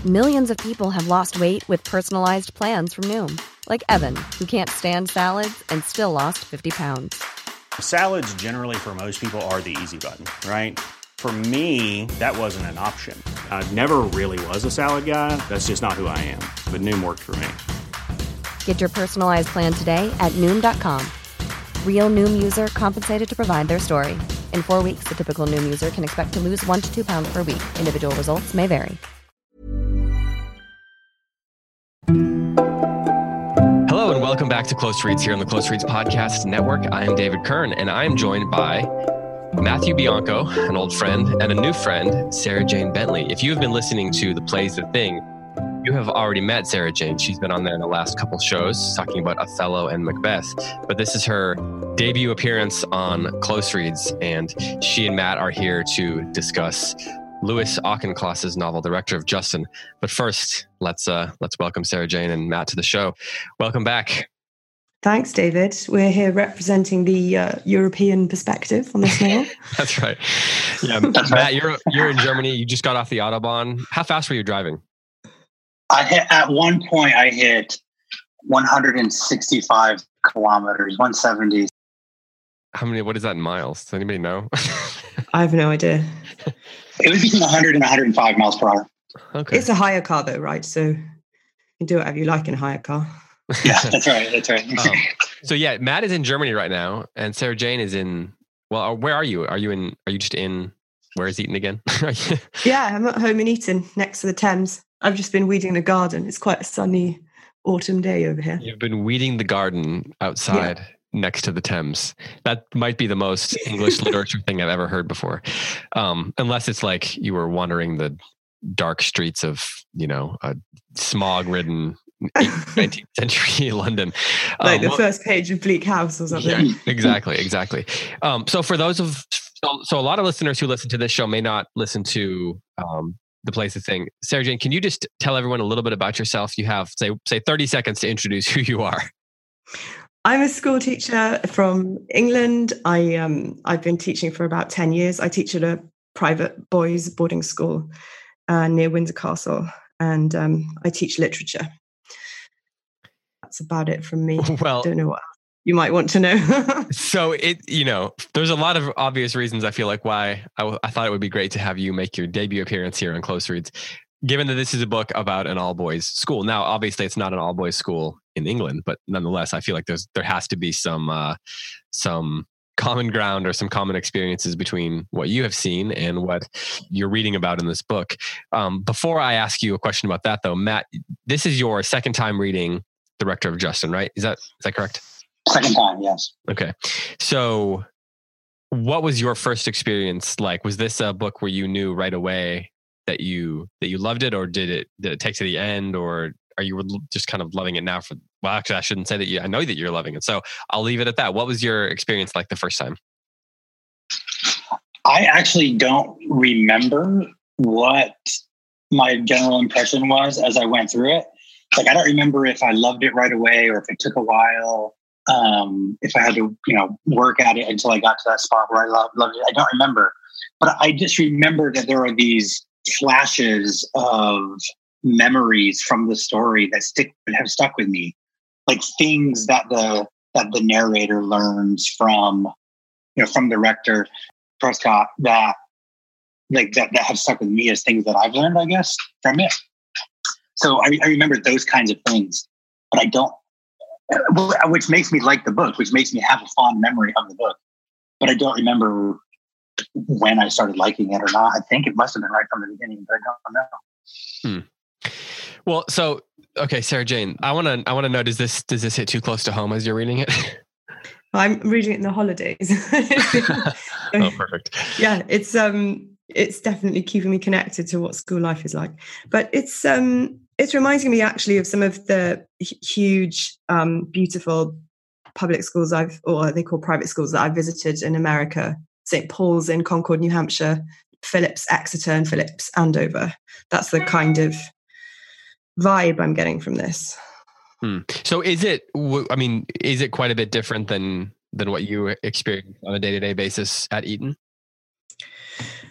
Millions of people have lost weight with personalized plans from Noom. Like Evan, who can't stand salads and still lost 50 pounds. Salads generally for most people are the easy button, right? For me, that wasn't an option. I never really was a salad guy. That's just not who I am. But Noom worked for me. Get your personalized plan today at Noom.com. Real Noom user compensated to provide their story. In 4 weeks, the typical Noom user can expect to lose 1 to 2 pounds per week. Individual results may vary. Hello and welcome back to Close Reads here on the Close Reads Podcast Network. I am David Kern and I am joined by Matthew Bianco, an old friend, and a new friend, Sarah Jane Bentley. If you have been listening to The Play's the Thing, you have already met Sarah Jane. She's been on there in the last couple shows talking about Othello and Macbeth. But this is her debut appearance on Close Reads, and she and Matt are here to discuss Louis Auchincloss's novel, The Rector of Justin. But first, let's welcome Sarah Jane and Matt to the show. Welcome back. Thanks, David. We're here representing the European perspective on this novel. That's right. Yeah, Matt, you're in Germany. You just got off the Autobahn. How fast were you driving? At one point, I hit 165 kilometers, 170. What is that in miles? Does anybody know? I have no idea. It was between 100 and 105 miles per hour. Okay. It's a hire car though, right? So you can do whatever you like in a hire car. Yeah, that's right. So yeah, Matt is in Germany right now, and Sarah Jane is in. Well, where are you? Are you just in? Where is Eton again? Yeah, I'm at home in Eton, next to the Thames. I've just been weeding the garden. It's quite a sunny autumn day over here. You've been weeding the garden outside next to the Thames. That might be the most English literature thing I've ever heard before, unless it's like you were wandering the dark streets of a smog-ridden 19th century London, like the first page of Bleak House or something. Yeah, exactly. So for those so a lot of listeners who listen to this show may not listen to The Play's the Thing. Sarah Jane, can you just tell everyone a little bit about yourself? You have say 30 seconds to introduce who you are. I'm a school teacher from England. I've been teaching for about 10 years. I teach at a private boys' boarding school near Windsor Castle, and I teach literature. That's about it from me. Well, I don't know what you might want to know. So there's a lot of obvious reasons I feel like why I thought it would be great to have you make your debut appearance here on Close Reads, given that this is a book about an all-boys school. Now, obviously, it's not an all-boys school in England, but nonetheless, I feel like there has to be some common ground or some common experiences between what you have seen and what you're reading about in this book. Before I ask you a question about that, though, Matt, this is your second time reading The Rector of Justin, right? Is that correct? Second time, yes. Okay. So what was your first experience like? Was this a book where you knew right away that you loved it, or did it take to the end, or are you just kind of loving it now? Well, actually, I shouldn't say that I know that you're loving it. So I'll leave it at that. What was your experience like the first time? I actually don't remember what my general impression was as I went through it. Like, I don't remember if I loved it right away or if it took a while. If I had to, work at it until I got to that spot where I loved it. I don't remember. But I just remember that there are these flashes of memories from the story that have stuck with me, like things that the narrator learns from the rector Prescott that have stuck with me as things that I've learned, I guess, from it. So I remember those kinds of things, but I don't, which makes me like the book, which makes me have a fond memory of the book, but I don't remember when I started liking it or not. I think it must have been right from the beginning, but I don't know. Well, so, okay, Sarah Jane, I want to know, does this hit too close to home as you're reading it? I'm reading it in the holidays. Oh, perfect. Yeah, it's definitely keeping me connected to what school life is like. But it's reminding me actually of some of the huge, beautiful public schools or they call private schools that I've visited in America. St. Paul's in Concord, New Hampshire, Phillips Exeter, and Phillips Andover. That's the kind of vibe I'm getting from this. So is it quite a bit different than what you experience on a day-to-day basis at Eton?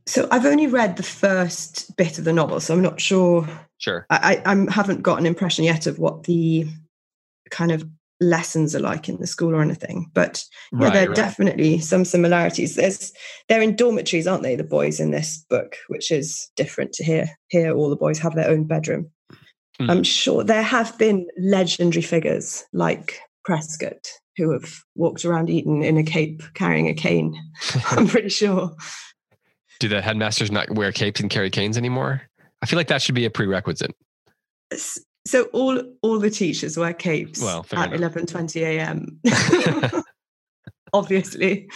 So I've only read the first bit of the novel, so I'm not sure. Sure. I haven't got an impression yet of what the kind of lessons are like in the school or anything. But there are definitely some similarities. They're in dormitories, aren't they, the boys in this book, which is different to here. Here, all the boys have their own bedroom. Mm. I'm sure there have been legendary figures like Prescott who have walked around Eton in a cape carrying a cane. I'm pretty sure. Do the headmasters not wear capes and carry canes anymore? I feel like that should be a prerequisite. So all the teachers wear capes at 11:20 a.m. Obviously.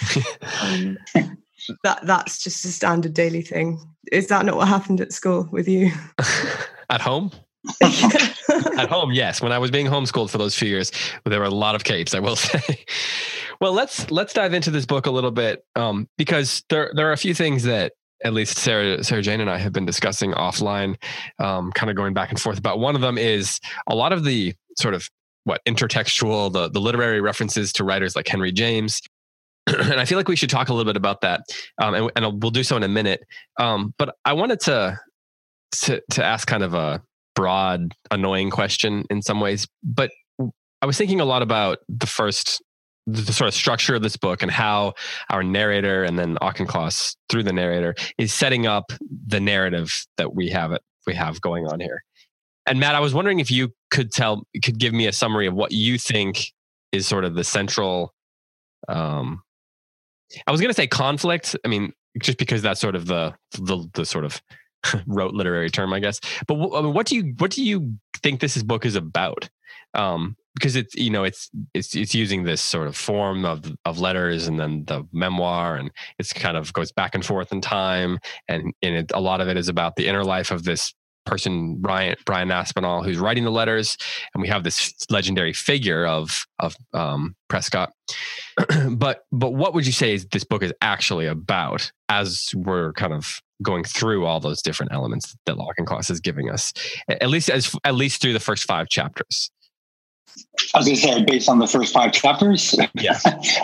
That's just a standard daily thing. Is that not what happened at school with you? At home? At home, yes. When I was being homeschooled for those few years, there were a lot of capes, I will say. Well, let's dive into this book a little bit, because there are a few things that at least Sarah Jane and I have been discussing offline, kind of going back and forth about. One of them is a lot of the sort of intertextual, the literary references to writers like Henry James. And I feel like we should talk a little bit about that, and we'll do so in a minute. But I wanted to ask kind of a broad, annoying question in some ways. But I was thinking a lot about the sort of structure of this book and how our narrator and then Auchincloss through the narrator is setting up the narrative that we have going on here. And Matt, I was wondering if you could give me a summary of what you think is sort of the central, I was going to say conflict. I mean, just because that's sort of the sort of rote literary term, I guess. But what do you think this book is about? Because it's using this sort of form of letters and then the memoir, and it's kind of goes back and forth in time, and a lot of it is about the inner life of this person, Brian Aspinall, who's writing the letters, and we have this legendary figure of Prescott. but what would you say this book is actually about, as we're kind of going through all those different elements that Auchincloss is giving us, at least through the first 5 chapters? I was going to say, based on the first 5 chapters. Yeah.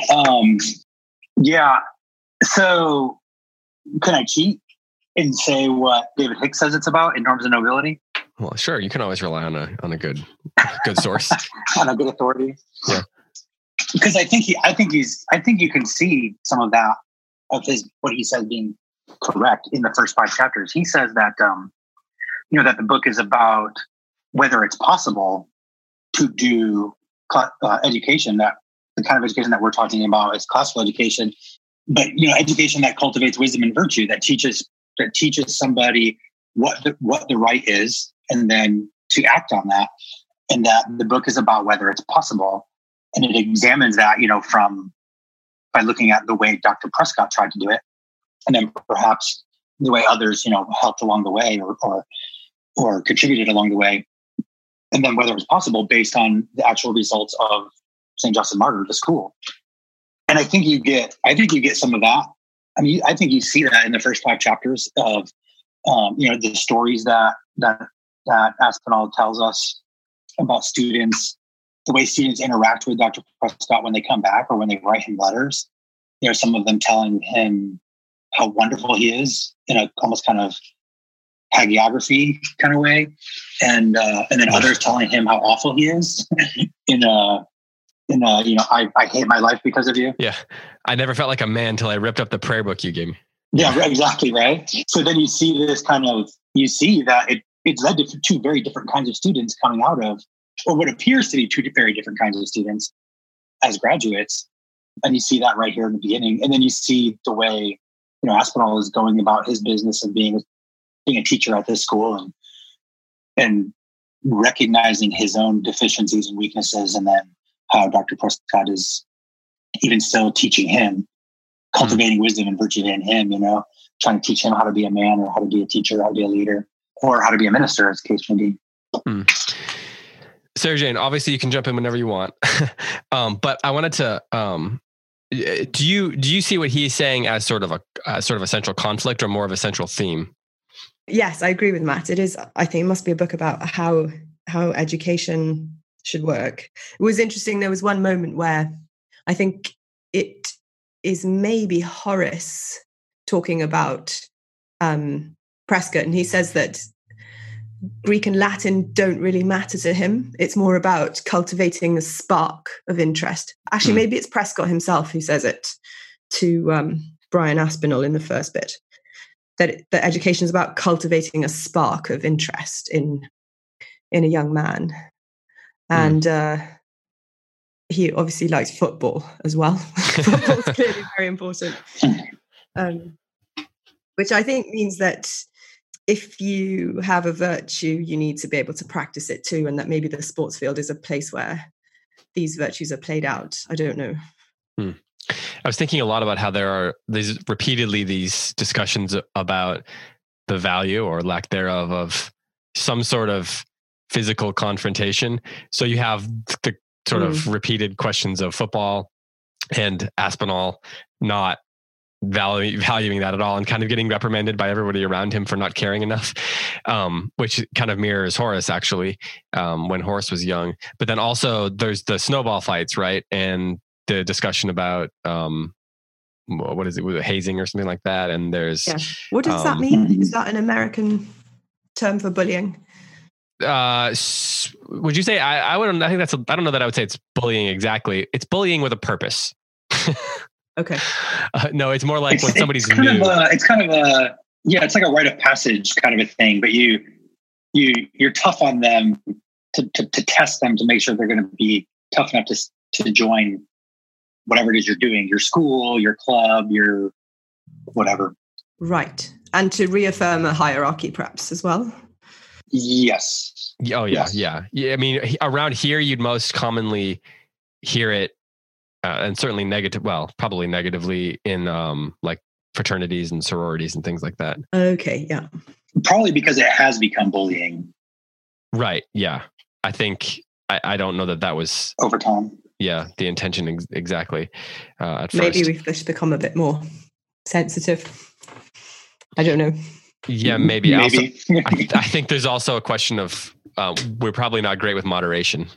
Yeah. So can I cheat and say what David Hicks says it's about in Norms and Nobility? Well, sure. You can always rely on a good source. On a good authority. Yeah. Because I think you can see some of that of what he says being correct in the first 5 chapters. He says that that the book is about whether it's possible to do education, that the kind of education that we're talking about is classical education, but education that cultivates wisdom and virtue, that teaches somebody what the right is, and then to act on that, and that the book is about whether it's possible, and it examines that by looking at the way Dr. Prescott tried to do it, and then perhaps the way others helped along the way or contributed along the way. And then whether it's possible based on the actual results of St. Justin Martyr, the school. And I think you get some of that. I mean, I think you see that in the first 5 chapters of, the stories that Aspinall tells us about students, the way students interact with Dr. Prescott when they come back or when they write him letters. Some of them telling him how wonderful he is in a almost kind of hagiography kind of way, and then others telling him how awful he is in a I hate my life because of you. Yeah, I never felt like a man till I ripped up the prayer book you gave me. Yeah, exactly, right. So then you see that it's led to 2 very different kinds of students coming out of, or what appears to be 2 very different kinds of students as graduates, and you see that right here in the beginning, and then you see the way Aspinall is going about his business of being a teacher at this school and recognizing his own deficiencies and weaknesses, and then how Dr. Prescott is even still teaching him, cultivating wisdom and virtue in him, trying to teach him how to be a man or how to be a teacher, how to be a leader, or how to be a minister, as the case may be. Sarah Jane, obviously you can jump in whenever you want. But I wanted to, do you see what he's saying as sort of a central conflict or more of a central theme? Yes, I agree with Matt. It is. I think it must be a book about how education should work. It was interesting. There was one moment where I think it is maybe Horace talking about Prescott, and he says that Greek and Latin don't really matter to him. It's more about cultivating a spark of interest. Actually, maybe it's Prescott himself who says it to Brian Aspinall in the first bit, that education is about cultivating a spark of interest in a young man. And he obviously likes football as well. Football's clearly very important. Which I think means that if you have a virtue, you need to be able to practice it too, and that maybe the sports field is a place where these virtues are played out. I don't know. I was thinking a lot about how there are repeatedly these discussions about the value or lack thereof of some sort of physical confrontation. So you have the sort of repeated questions of football and Aspinall not valuing that at all and kind of getting reprimanded by everybody around him for not caring enough, which kind of mirrors Horace actually, when Horace was young. But then also there's the snowball fights, right? And the discussion about what is it, hazing or something like that. And there's what does that mean? Is that an American term for bullying? Would you say I wouldn't? I think that's. I don't know that I would say it's bullying exactly. It's bullying with a purpose. Okay. No, it's more like when somebody's it's kind of a it's like a rite of passage kind of a thing. But you're tough on them to test them to make sure they're going to be tough enough to join whatever it is you're doing, your school, your club, your whatever. Right, and to reaffirm a hierarchy, perhaps as well. Yes. Oh yeah, yeah. I mean, around here, you'd most commonly hear it. And certainly probably negatively in like fraternities and sororities and things like that. Okay, yeah. Probably because it has become bullying. Right, yeah. I think, I don't know that was... over time. Yeah, the intention exactly at first. Maybe we've just become a bit more sensitive. I don't know. Yeah, maybe. Also, I think there's also a question of we're probably not great with moderation.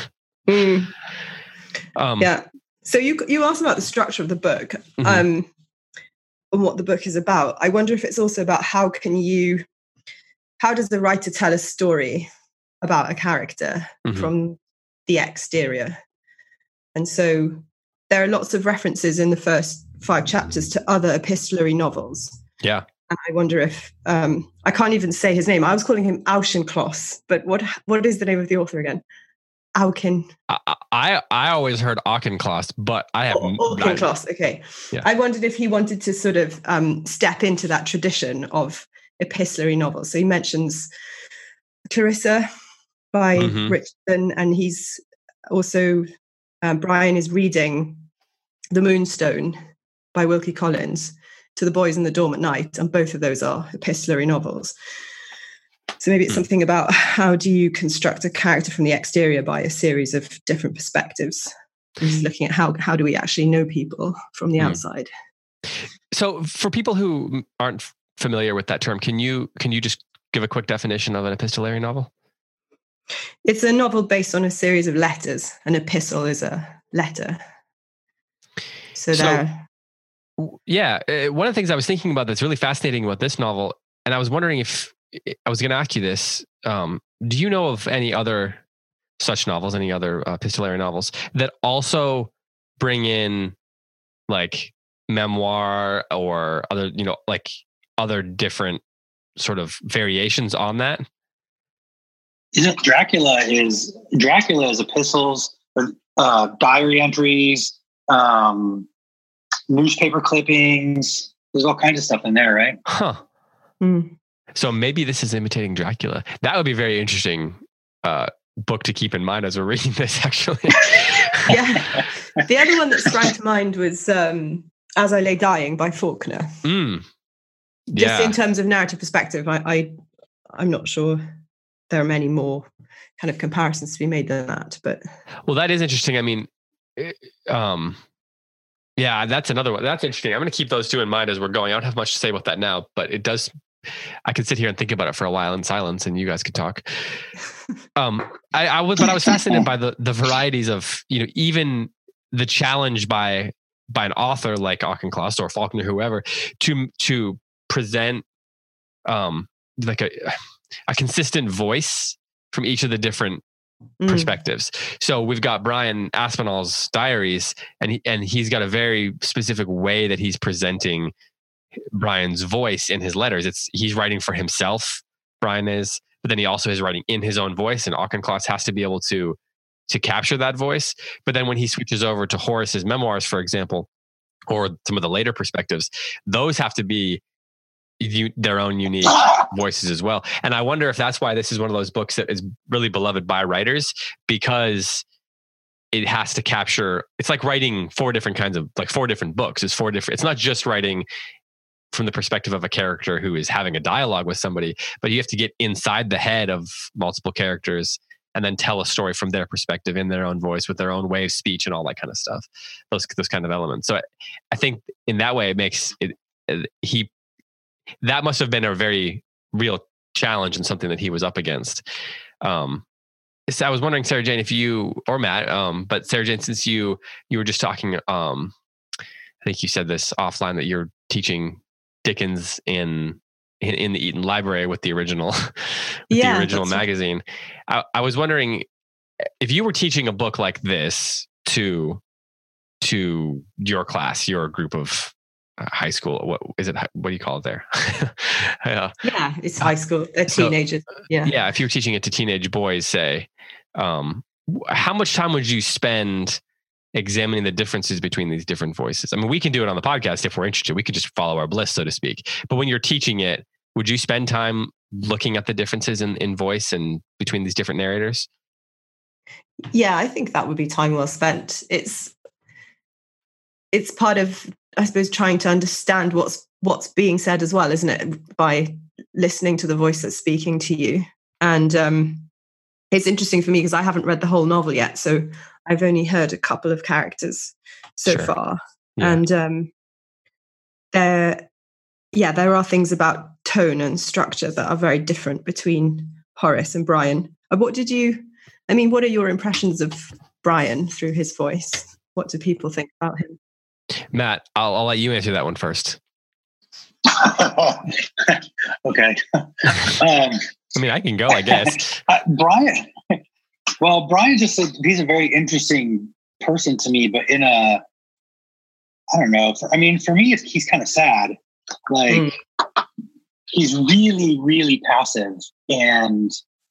Yeah. So you asked about the structure of the book and what the book is about. I wonder if it's also about how does the writer tell a story about a character from the exterior? And so there are lots of references in the first 5 chapters to other epistolary novels. Yeah. And I wonder if, I can't even say his name. I was calling him Auchincloss, but what is the name of the author again? Auchin. I always heard Auchincloss, but I have... Auchincloss, okay. Yeah. I wondered if he wanted to sort of step into that tradition of epistolary novels. So he mentions Clarissa by Richardson, and he's also... Brian is reading The Moonstone by Wilkie Collins to the boys in the dorm at night, and both of those are epistolary novels. So maybe it's something about how do you construct a character from the exterior by a series of different perspectives. He's looking at how do we actually know people from the outside. So for people who aren't familiar with that term, can you just give a quick definition of an epistolary novel? It's a novel based on a series of letters. An epistle is a letter. So yeah, one of the things I was thinking about that's really fascinating about this novel, and I was wondering if I was going to ask you this, do you know of any other such novels, any other epistolary novels that also bring in like memoir or other, like other different sort of variations on that? Dracula is epistles, diary entries, newspaper clippings. There's all kinds of stuff in there, right? Huh. So maybe this is imitating Dracula. That would be a very interesting book to keep in mind as we're reading this, actually. Yeah. The other one that sprang to mind was As I Lay Dying by Faulkner. Just in terms of narrative perspective, I'm not sure there are many more kind of comparisons to be made than that. But well, that is interesting. I mean, yeah, that's another one. That's interesting. I'm going to keep those two in mind as we're going. I don't have much to say about that now, but it does. I could sit here and think about it for a while in silence, and you guys could talk. I was fascinated by the varieties of, even the challenge by an author like Auchincloss or Faulkner, whoever, to present like a consistent voice from each of the different perspectives. So we've got Brian Aspinall's diaries, and he's got a very specific way that he's presenting Brian's voice in his letters. He's writing for himself, Brian is, but then he also is writing in his own voice, and Auchincloss has to be able to capture that voice. But then when he switches over to Horace's memoirs, for example, or some of the later perspectives, those have to be their own unique voices as well. And I wonder if that's why this is one of those books that is really beloved by writers, because it has to capture, it's like writing four different books. It's not just writing from the perspective of a character who is having a dialogue with somebody, but you have to get inside the head of multiple characters and then tell a story from their perspective in their own voice with their own way of speech and all that kind of stuff, those kind of elements. So I think in that way it makes it, that must have been a very real challenge and something that he was up against. So I was wondering, Sarah Jane, if you, or Matt, but Sarah Jane, since you were just talking, I think you said this offline, that you're teaching Dickens in the Eton Library with the original, magazine. I was wondering if you were teaching a book like this to your class, your group of high school. What is it? What do you call it there? Yeah, it's high school. Teenagers. Yeah. If you were teaching it to teenage boys, say, how much time would you spend examining the differences between these different voices? I mean, we can do it on the podcast if we're interested. We could just follow our bliss, so to speak. But when you're teaching it, would you spend time looking at the differences in voice and between these different narrators? Yeah, I think that would be time well spent. It's part of, I suppose, trying to understand what's being said as well, isn't it? By listening to the voice that's speaking to you. And it's interesting for me because I haven't read the whole novel yet. So I've only heard a couple of characters so far. Yeah. And there are things about tone and structure that are very different between Horace and Brian. What are your impressions of Brian through his voice? What do people think about him? Matt, I'll let you answer that one first. Okay. I mean, I can go, I guess. Brian just he's a very interesting person to me, but in I don't know. For me, he's kind of sad. Like, he's really, really passive and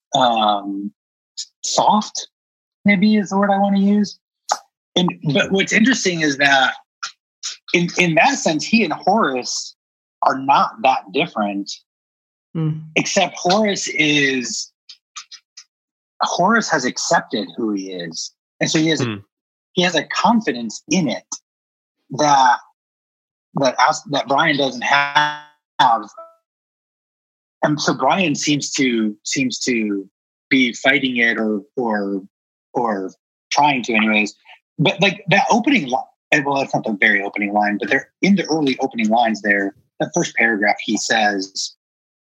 soft, maybe is the word I want to use. But what's interesting is that in that sense, he and Horace are not that different, except Horace has accepted who he is. And so he has a confidence in it that Brian doesn't have. And so Brian seems to be fighting it or trying to anyways. But like that opening line, well, that's not the very opening line, but they're in the early opening lines there. The first paragraph, he says,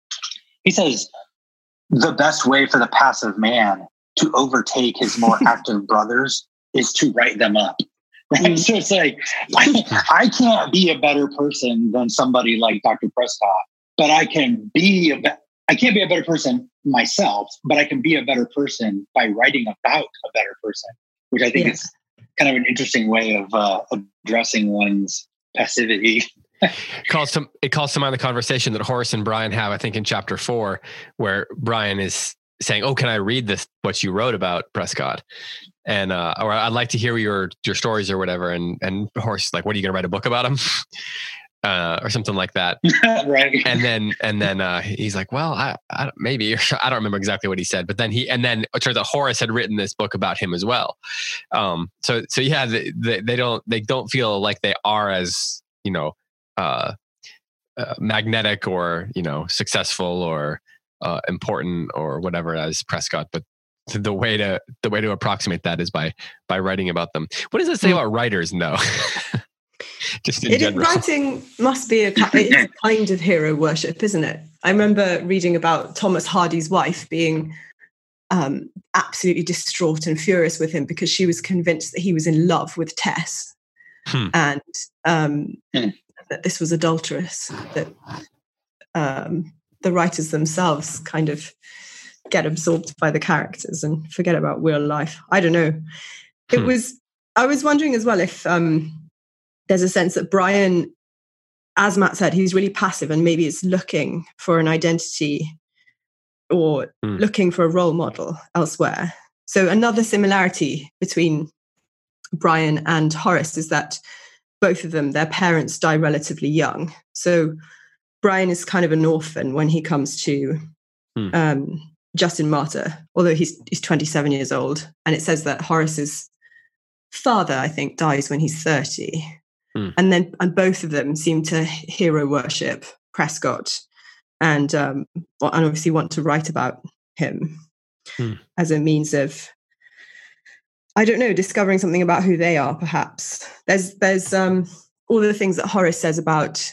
the best way for the passive man to overtake his more active brothers is to write them up. Right? So it's like, I can't be a better person than somebody like Dr. Prescott, but I can't be a better person myself, but I can be a better person by writing about a better person, which I think is kind of an interesting way of addressing one's passivity. It calls to mind the conversation that Horace and Brian have, I think, in chapter 4, where Brian is saying, "Oh, can I read what you wrote about Prescott?" And or I'd like to hear your stories or whatever. And Horace is like, "What, are you going to write a book about him?" Or something like that. Right. And then he's like, "Well, I maybe," I don't remember exactly what he said, but then it turns out Horace had written this book about him as well. So yeah, they don't feel like they are as, magnetic or, successful or important or whatever as Prescott, but the way to approximate that is by writing about them. What does it say about writers? No. Just in general. Writing must be it's a kind of hero worship, isn't it? I remember reading about Thomas Hardy's wife being absolutely distraught and furious with him because she was convinced that he was in love with Tess and that this was adulterous. That the writers themselves kind of get absorbed by the characters and forget about real life. I don't know. I was wondering as well if there's a sense that Brian, as Matt said, he's really passive and maybe is looking for an identity or looking for a role model elsewhere. So another similarity between Brian and Horace is that both of them, their parents die relatively young. So Brian is kind of an orphan when he comes to Justin Martyr, although he's 27 years old. And it says that Horace's father, I think, dies when he's 30. And both of them seem to hero worship Prescott and obviously want to write about him as a means of, I don't know, discovering something about who they are, perhaps. There's all the things that Horace says about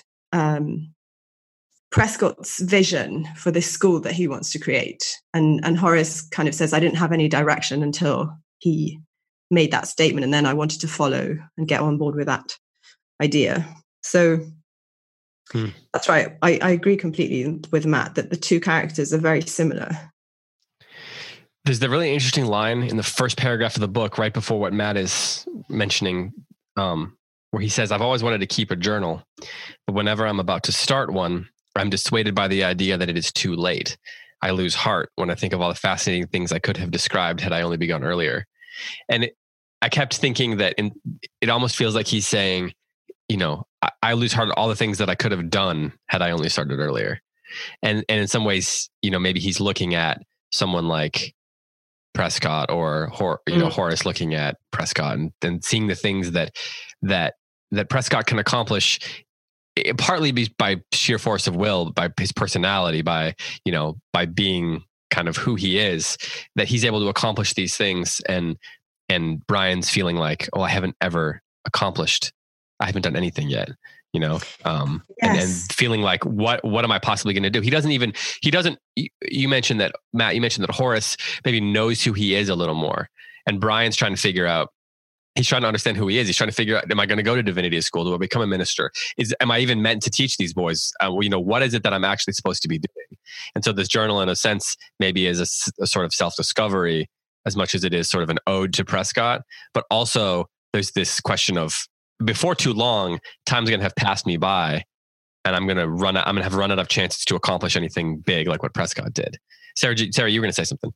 Prescott's vision for this school that he wants to create. And Horace kind of says, I didn't have any direction until he made that statement. And then I wanted to follow and get on board with that idea. So that's right. I agree completely with Matt that the two characters are very similar. There's the really interesting line in the first paragraph of the book, right before what Matt is mentioning, where he says, I've always wanted to keep a journal, but whenever I'm about to start one, I'm dissuaded by the idea that it is too late. I lose heart when I think of all the fascinating things I could have described had I only begun earlier. And I kept thinking that it almost feels like he's saying, you know, I lose heart at all the things that I could have done had I only started earlier. And in some ways, you know, maybe he's looking at someone like Prescott or Horace looking at Prescott and seeing the things that Prescott can accomplish, partly by sheer force of will, by his personality, by being kind of who he is, that he's able to accomplish these things. And Brian's feeling like, oh, I haven't done anything yet, you know? And feeling like, what am I possibly going to do? You mentioned that, Matt, that Horace maybe knows who he is a little more. And Brian's trying to figure out, he's trying to understand who he is. He's trying to figure out, am I going to go to divinity school? Do I become a minister? Am I even meant to teach these boys? What is it that I'm actually supposed to be doing? And so this journal, in a sense, maybe is a sort of self-discovery as much as it is sort of an ode to Prescott. But also there's this question of, before too long, time's going to have passed me by and I'm going to have run out of chances to accomplish anything big like what Prescott did. Sarah, you were going to say something.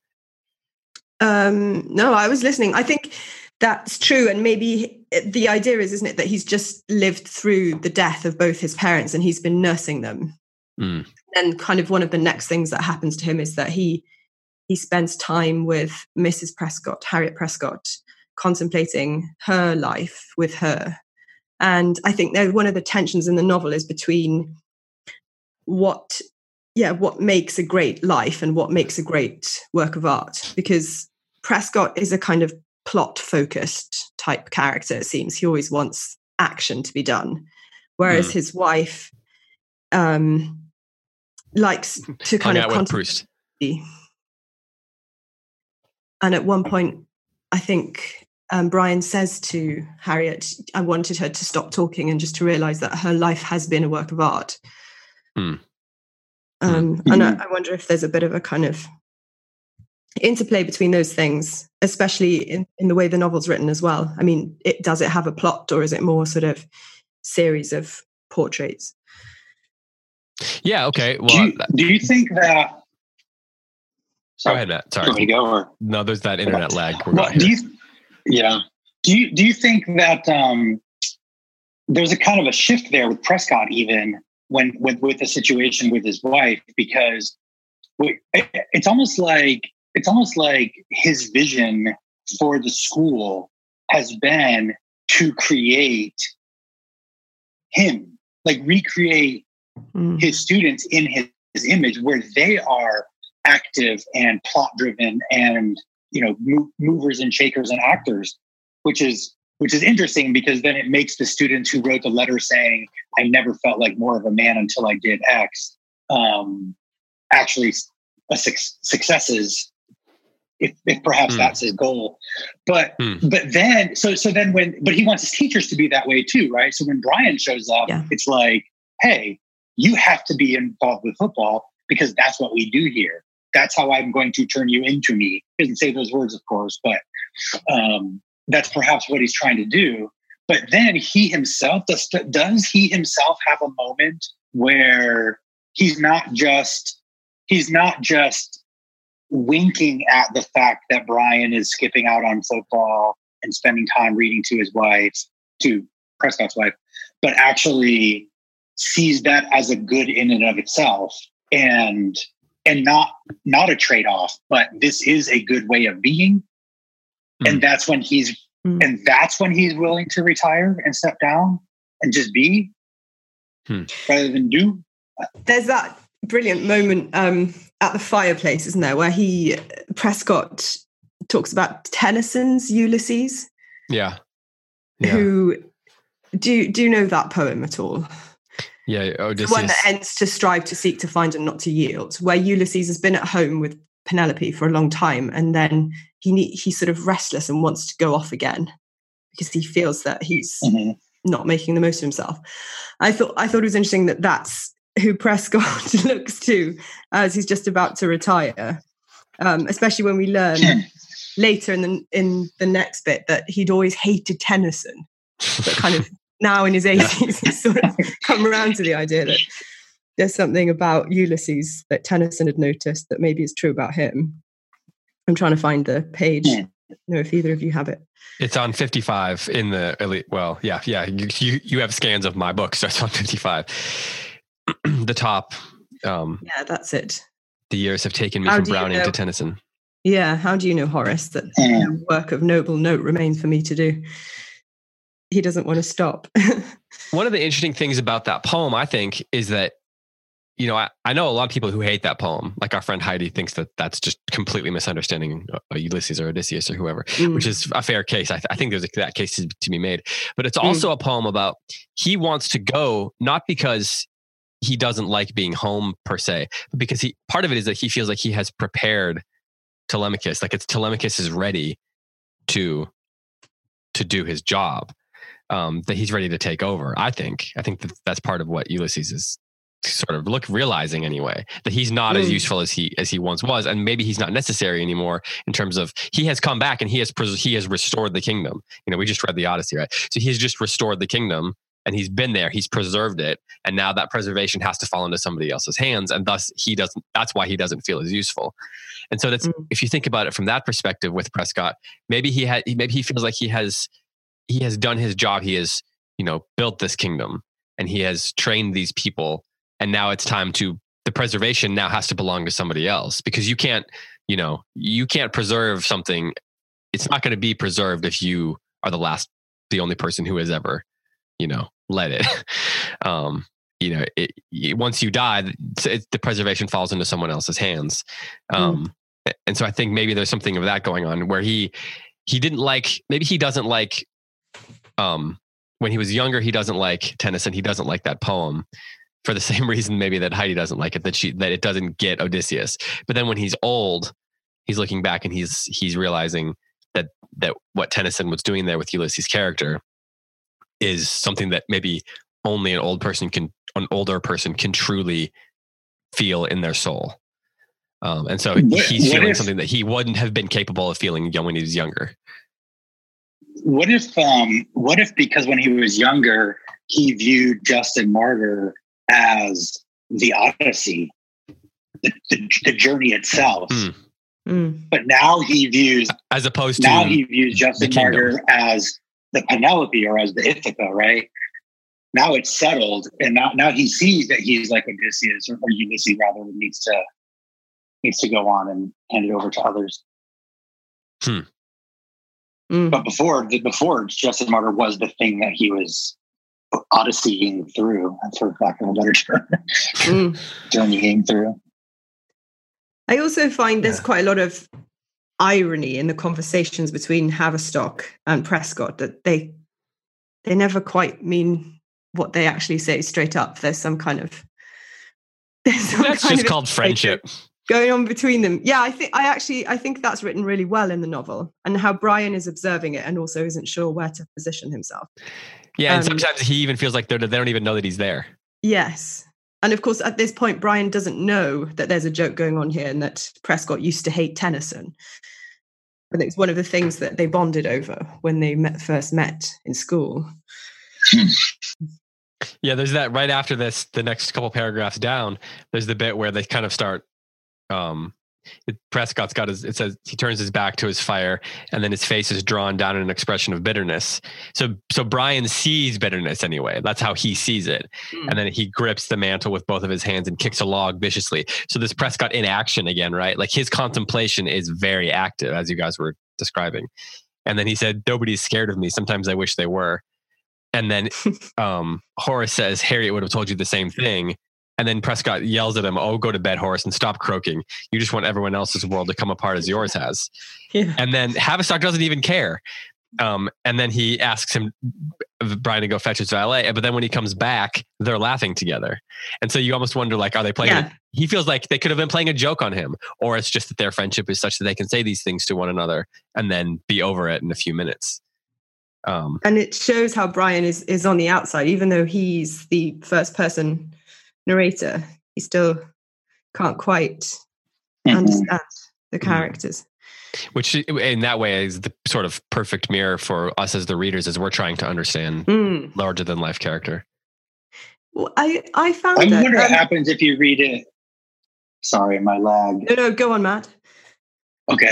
No, I was listening. I think that's true. And maybe the idea is, isn't it, that he's just lived through the death of both his parents and he's been nursing them. And kind of one of the next things that happens to him is that he spends time with Mrs. Prescott, Harriet Prescott, contemplating her life with her. And I think one of the tensions in the novel is between what makes a great life and what makes a great work of art. Because Prescott is a kind of plot-focused type character, it seems. He always wants action to be done. Whereas his wife likes to kind of contemplate. And at one point, I think Brian says to Harriet, I wanted her to stop talking and just to realize that her life has been a work of art. And I wonder if there's a bit of a kind of interplay between those things, especially in the way the novel's written as well. I mean, does it have a plot, or is it more sort of series of portraits? Yeah, okay. Well, do you think that... Go ahead, Matt. Sorry. To go, or? No, there's that internet lag. Do you think that there's a kind of a shift there with Prescott, even when with the situation with his wife, because it's almost like his vision for the school has been to create him, like recreate his students in his image, where they are active and plot driven and, movers and shakers and actors, which is interesting, because then it makes the students who wrote the letter saying, I never felt like more of a man until I did X, actually successes, if perhaps that's his goal. But then he wants his teachers to be that way too, right? So when Brian shows up, it's like, hey, you have to be involved with football. because that's what we do here. That's how I'm going to turn you into me. He doesn't say those words, of course, but that's perhaps what he's trying to do. But then he himself, does he himself have a moment where he's not just winking at the fact that Brian is skipping out on football and spending time reading to his wife, to Prescott's wife, but actually sees that as a good in and of itself, and not a trade-off, but this is a good way of being. And that's when he's willing to retire and step down and just be rather than do. There's that brilliant moment at the fireplace, isn't there, where Prescott talks about Tennyson's Ulysses. Yeah. Who do you know that poem at all? Yeah, Odysseus. The one that ends to strive, to seek, to find, and not to yield, where Ulysses has been at home with Penelope for a long time, and then he's sort of restless and wants to go off again because he feels that he's not making the most of himself. I thought it was interesting that that's who Prescott looks to as he's just about to retire, especially when we learn later in the next bit that he'd always hated Tennyson, but kind of now in his 80s he's sort of come around to the idea that there's something about Ulysses that Tennyson had noticed that maybe is true about him. I'm trying to find the page. I don't know if either of you have it. It's on 55 in the elite. Well, yeah. You have scans of my book, so it's on 55. The top. Yeah, that's it. The years have taken me from Browning to Tennyson. Yeah, how do you know, Horace, that work of noble note remains for me to do? He doesn't want to stop. One of the interesting things about that poem, I think, is that, I know a lot of people who hate that poem. Like our friend Heidi thinks that that's just completely misunderstanding Ulysses or Odysseus or whoever, which is a fair case. I think there's that case to be made. But it's also a poem about he wants to go, not because he doesn't like being home per se, but because part of it is that he feels like he has prepared Telemachus. Like Telemachus is ready to do his job, that he's ready to take over. I think that's part of what Ulysses is sort of realizing anyway, that he's not as useful as he once was, and maybe he's not necessary anymore in terms of he has come back and he has restored the kingdom. We just read the Odyssey, right? So he's just restored the kingdom and he's been there, he's preserved it, and now that preservation has to fall into somebody else's hands, and thus that's why he doesn't feel as useful. And so that's if you think about it from that perspective with Prescott, maybe he feels like he has done his job. He has built this kingdom and he has trained these people. And now it's time the preservation now has to belong to somebody else, because you can't preserve something. It's not going to be preserved if you are the only person who has ever, led it. Once you die, the preservation falls into someone else's hands. And so I think maybe there's something of that going on where he doesn't like, when he was younger, he doesn't like Tennyson. He doesn't like that poem. For the same reason maybe that Heidi doesn't like it, that it doesn't get Odysseus. But then when he's old, he's looking back and he's realizing that what Tennyson was doing there with Ulysses' character is something that maybe only an older person can truly feel in their soul. And so he's feeling something that he wouldn't have been capable of feeling when he was younger. What if because when he was younger, he viewed Justin Martyr as the Odyssey, the journey itself. But now he views, as opposed to he views Justin Martyr as the Penelope or as the Ithaca, right? Now it's settled, and now he sees that he's like Odysseus or Ulysses rather, needs to go on and hand it over to others. But before Justin Martyr was the thing that he was Odysseying through, for lack of a better term, journeying through. I also find there's quite a lot of irony in the conversations between Haverstock and Prescott, that they never quite mean what they actually say straight up. There's some kind of that's just called friendship going on between them. Yeah, I think that's written really well in the novel, and how Brian is observing it and also isn't sure where to position himself. Yeah, and sometimes he even feels like they don't even know that he's there. Yes. And of course, at this point, Brian doesn't know that there's a joke going on here and that Prescott used to hate Tennyson. But it's one of the things that they bonded over when they first met in school. Yeah, there's that right after this, the next couple paragraphs down, there's the bit where they kind of start, Prescott's got it says he turns his back to his fire and then his face is drawn down in an expression of bitterness. So Brian sees bitterness anyway. That's how he sees it. And then he grips the mantle with both of his hands and kicks a log viciously. So this Prescott in action again, right? Like his contemplation is very active, as you guys were describing. And then he said, nobody's scared of me. Sometimes I wish they were. And then Horace says, Harriet would have told you the same thing. And then Prescott yells at him, oh, go to bed, Horace, and stop croaking. You just want everyone else's world to come apart as yours has. Yeah. And then Havistock doesn't even care. And then he asks him, Brian, to go fetch his valet. But then when he comes back, they're laughing together. And so you almost wonder, like, are they playing? Yeah. He feels like they could have been playing a joke on him, or it's just that their friendship is such that they can say these things to one another and then be over it in a few minutes. And it shows how Brian is on the outside, even though he's the first person narrator, he still can't quite understand the characters. Which in that way is the sort of perfect mirror for us as the readers as we're trying to understand larger than life character. Well, I found I wonder what happens if you read it. Sorry, my lag. No, go on, Matt. Okay.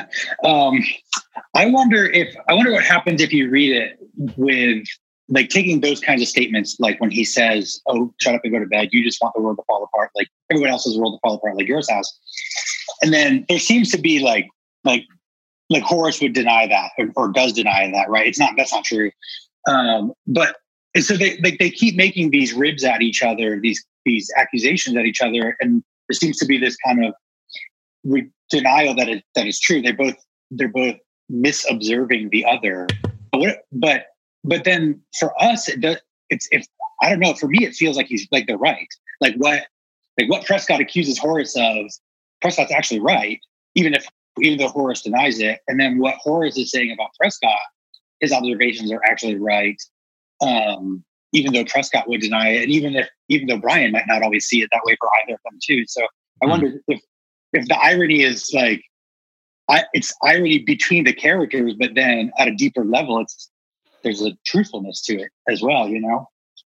I wonder what happens if you read it with like taking those kinds of statements, like when he says, oh, shut up and go to bed. You just want the world to fall apart. Like everyone else's world to fall apart, like yours has. And then there seems to be like Horace would deny that or does deny that, right? That's not true. But so they keep making these ribs at each other, these accusations at each other. And there seems to be this kind of denial that is true. They're both misobserving the other. But then for us, it's I don't know. For me, it feels like he's like they're right. Like what Prescott accuses Horace of, Prescott's actually right, even though Horace denies it. And then what Horace is saying about Prescott, his observations are actually right, even though Prescott would deny it, and even though Brian might not always see it that way for either of them too. So I wonder if the irony is like it's irony between the characters, but then at a deeper level, there's a truthfulness to it as well, you know?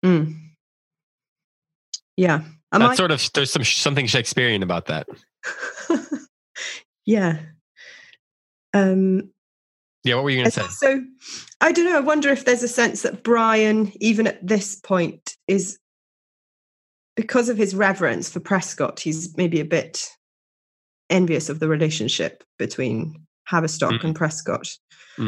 Yeah. There's something Shakespearean about that. Yeah. Yeah, what were you going to say? So, I don't know. I wonder if there's a sense that Brian, even at this point, is, because of his reverence for Prescott, he's maybe a bit envious of the relationship between Haverstock and Prescott.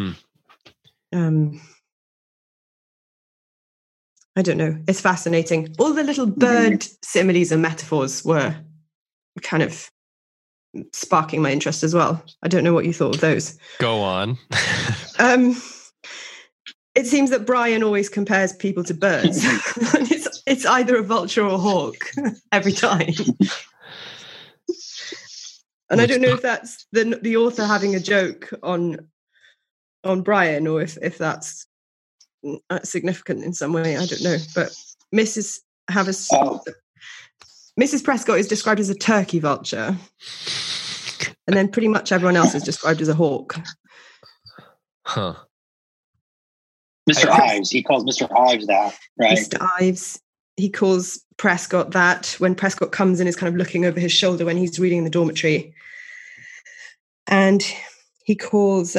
I don't know. It's fascinating. All the little bird similes and metaphors were kind of sparking my interest as well. I don't know what you thought of those. Go on. It seems that Brian always compares people to birds. It's either a vulture or a hawk every time. And I don't know if that's the author having a joke on Brian, or if that's significant in some way. I don't know. But Mrs. Prescott is described as a turkey vulture, and then pretty much everyone else is described as a hawk. Huh. Mr. Ives, he calls Mr. Ives that, right? Mr. Ives, he calls Prescott that when Prescott comes and is kind of looking over his shoulder when he's reading in the dormitory. And he calls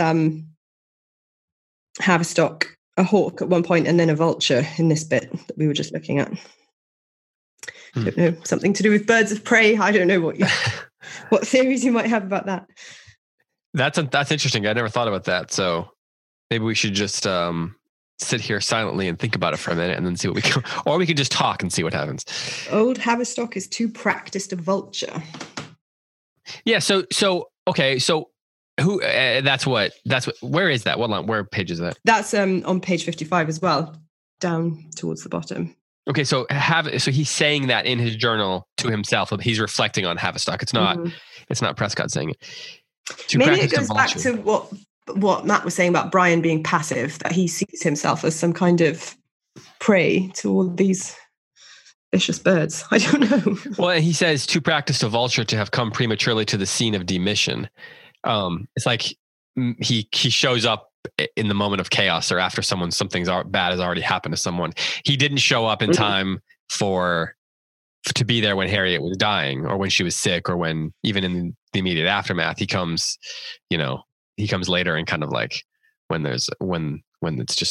Haverstock a hawk at one point and then a vulture in this bit that we were just looking at. I don't know, something to do with birds of prey. I don't know what theories you might have about that. That's interesting. I never thought about that. So maybe we should just sit here silently and think about it for a minute and then see what we can, or we could just talk and see what happens. Old Haverstock is too practiced a vulture. Yeah. So okay. So who? That's what. Where is that? What line? Where page is that? That's on page 55 as well, down towards the bottom. Okay, so he's saying that in his journal to himself. He's reflecting on Haverstock. It's not. It's not Prescott saying it. Maybe it goes back to what Matt was saying about Brian being passive. That he sees himself as some kind of prey to all these vicious birds. I don't know. Well, he says, too practiced a vulture to have come prematurely to the scene of demission. It's like he shows up in the moment of chaos or after something bad has already happened to someone. He didn't show up in time to be there when Harriet was dying or when she was sick or when even in the immediate aftermath. He comes later and kind of like when it's just,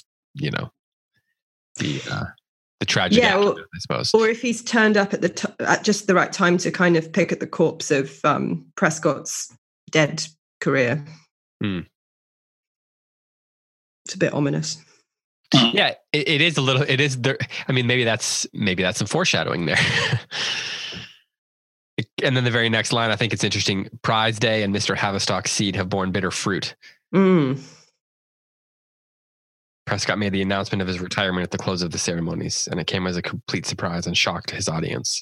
the tragedy, I suppose. Or if he's turned up at just the right time to kind of pick at the corpse of Prescott's dead career. It's a bit ominous. Yeah, it is a little. It is there. I mean, maybe that's some foreshadowing there. And then the very next line, I think it's interesting. Prize Day and Mr. Havistock's seed have borne bitter fruit. Prescott made the announcement of his retirement at the close of the ceremonies, and it came as a complete surprise and shock to his audience.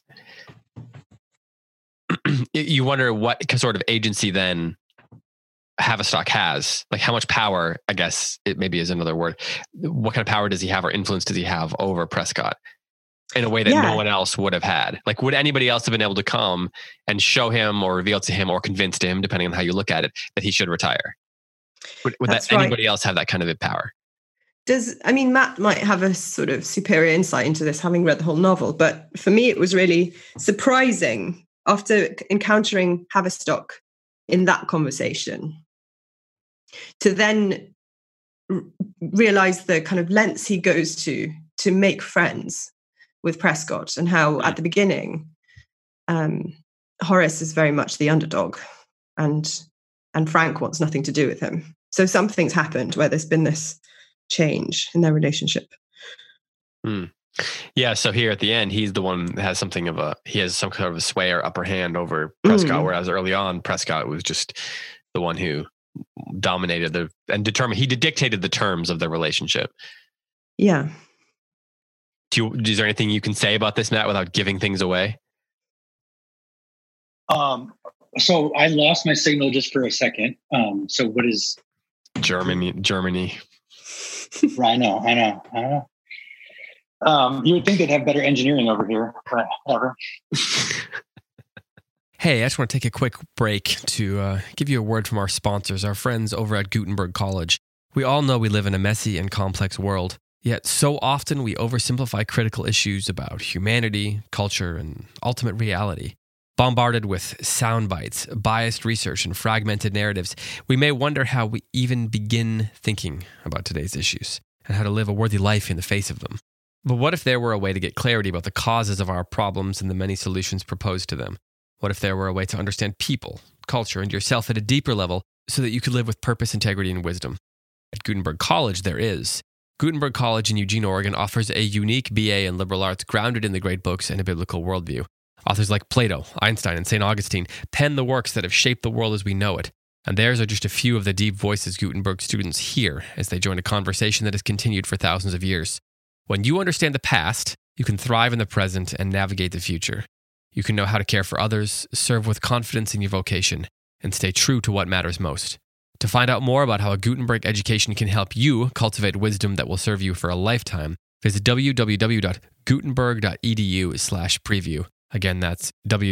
You wonder what sort of agency then Havistock has, like how much power, I guess it maybe is another word. What kind of power does he have or influence does he have over Prescott in a way that no one else would have had? Like, would anybody else have been able to come and show him or reveal to him or convince him, depending on how you look at it, that he should retire? Would anybody else have that kind of power? Matt might have a sort of superior insight into this, having read the whole novel. But for me, it was really surprising after encountering Havistock in that conversation to then realize the kind of lengths he goes to make friends with Prescott, and how at the beginning, Horace is very much the underdog and Frank wants nothing to do with him. So something's happened where there's been this change in their relationship. Yeah, so here at the end, he's the one that has some kind of a sway or upper hand over Prescott, whereas early on, Prescott was just the one who dominated he dictated the terms of the relationship. Yeah. Is there anything you can say about this, Matt, without giving things away? So I lost my signal just for a second. So what is Germany? I know. You would think they'd have better engineering over here, but whatever. Hey, I just want to take a quick break to give you a word from our sponsors, our friends over at Gutenberg College. We all know we live in a messy and complex world, yet so often we oversimplify critical issues about humanity, culture, and ultimate reality. Bombarded with sound bites, biased research, and fragmented narratives, we may wonder how we even begin thinking about today's issues and how to live a worthy life in the face of them. But what if there were a way to get clarity about the causes of our problems and the many solutions proposed to them? What if there were a way to understand people, culture, and yourself at a deeper level so that you could live with purpose, integrity, and wisdom? At Gutenberg College, there is. Gutenberg College in Eugene, Oregon offers a unique BA in liberal arts grounded in the great books and a biblical worldview. Authors like Plato, Einstein, and St. Augustine pen the works that have shaped the world as we know it. And theirs are just a few of the deep voices Gutenberg students hear as they join a conversation that has continued for thousands of years. When you understand the past, you can thrive in the present and navigate the future. You can know how to care for others, serve with confidence in your vocation, and stay true to what matters most. To find out more about how a Gutenberg education can help you cultivate wisdom that will serve you for a lifetime, visit www.gutenberg.edu/preview. Again, that's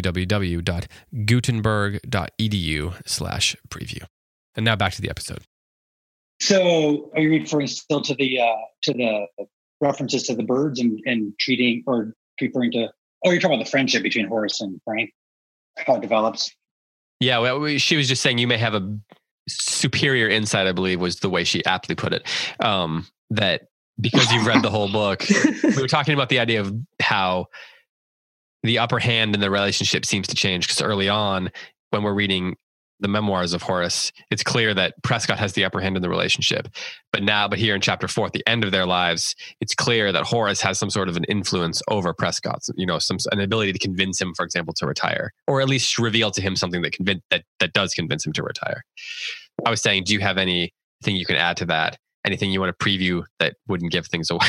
www.gutenberg.edu/preview. And now back to the episode. So are you referring still to the references to the birds and treating or referring to, you're talking about the friendship between Horace and Frank, how it develops? Yeah, well, she was just saying you may have a superior insight, I believe was the way she aptly put it. That because you've read the whole book, we were talking about the idea of how the upper hand in the relationship seems to change, because early on, when we're reading the memoirs of Horace, it's clear that Prescott has the upper hand in the relationship. But here in chapter 4, at the end of their lives, it's clear that Horace has some sort of an influence over Prescott, an ability to convince him, for example, to retire, or at least reveal to him something that does convince him to retire. I was saying, do you have anything you can add to that? Anything you want to preview that wouldn't give things away?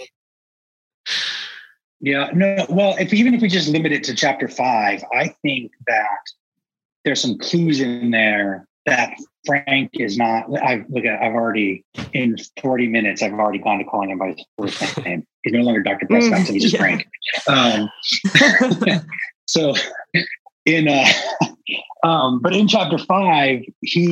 Yeah, no. Well, even if we just limit it to chapter 5, I think that there's some clues in there that Frank is not. I've already in 40 minutes. I've already gone to calling him by his first name. He's no longer Dr. Prescott, so he's just Frank. So but in chapter 5,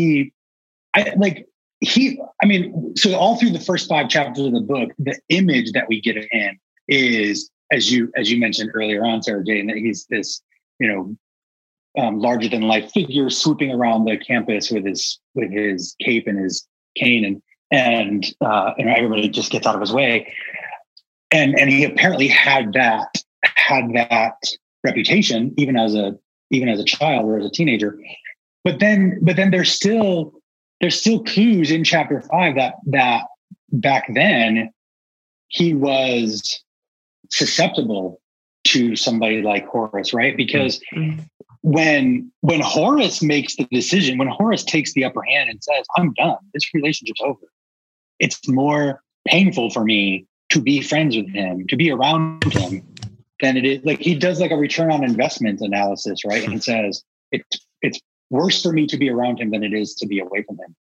so all through the first 5 chapters of the book, the image that we get of him is, as you mentioned earlier on, Sarah Jane, that he's this, larger than life figure swooping around the campus with his cape and his cane, and everybody just gets out of his way. And he apparently had that reputation even as a child or as a teenager. But then there's still clues in chapter 5 that back then he was susceptible to somebody like Horace, right? Because when Horace makes the decision, when Horace takes the upper hand and says, "I'm done, this relationship's over," it's more painful for me to be friends with him, to be around him, than it is. Like, he does like a return on investment analysis, right? And he says it's worse for me to be around him than it is to be away from him.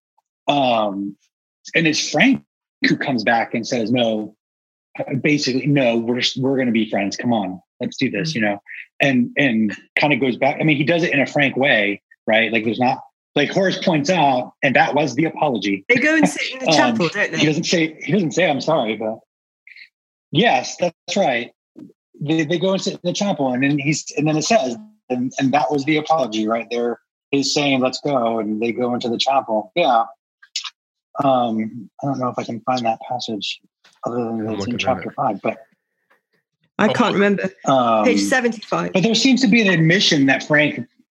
And it's Frank who comes back and says, "No, basically, no, we're going to be friends. Come on, let's do this," and kind of goes back. I mean, he does it in a frank way, right? Like, there's not, like Horace points out, and that was the apology. They go and sit in the chapel, don't they? He doesn't say I'm sorry, but yes, that's right. They go and sit in the chapel, and then it says, and that was the apology right there. He's saying, "Let's go," and they go into the chapel. Yeah. I don't know if I can find that passage other than it's in chapter 5, but I can't remember. Page 75. But there seems to be an admission that Frank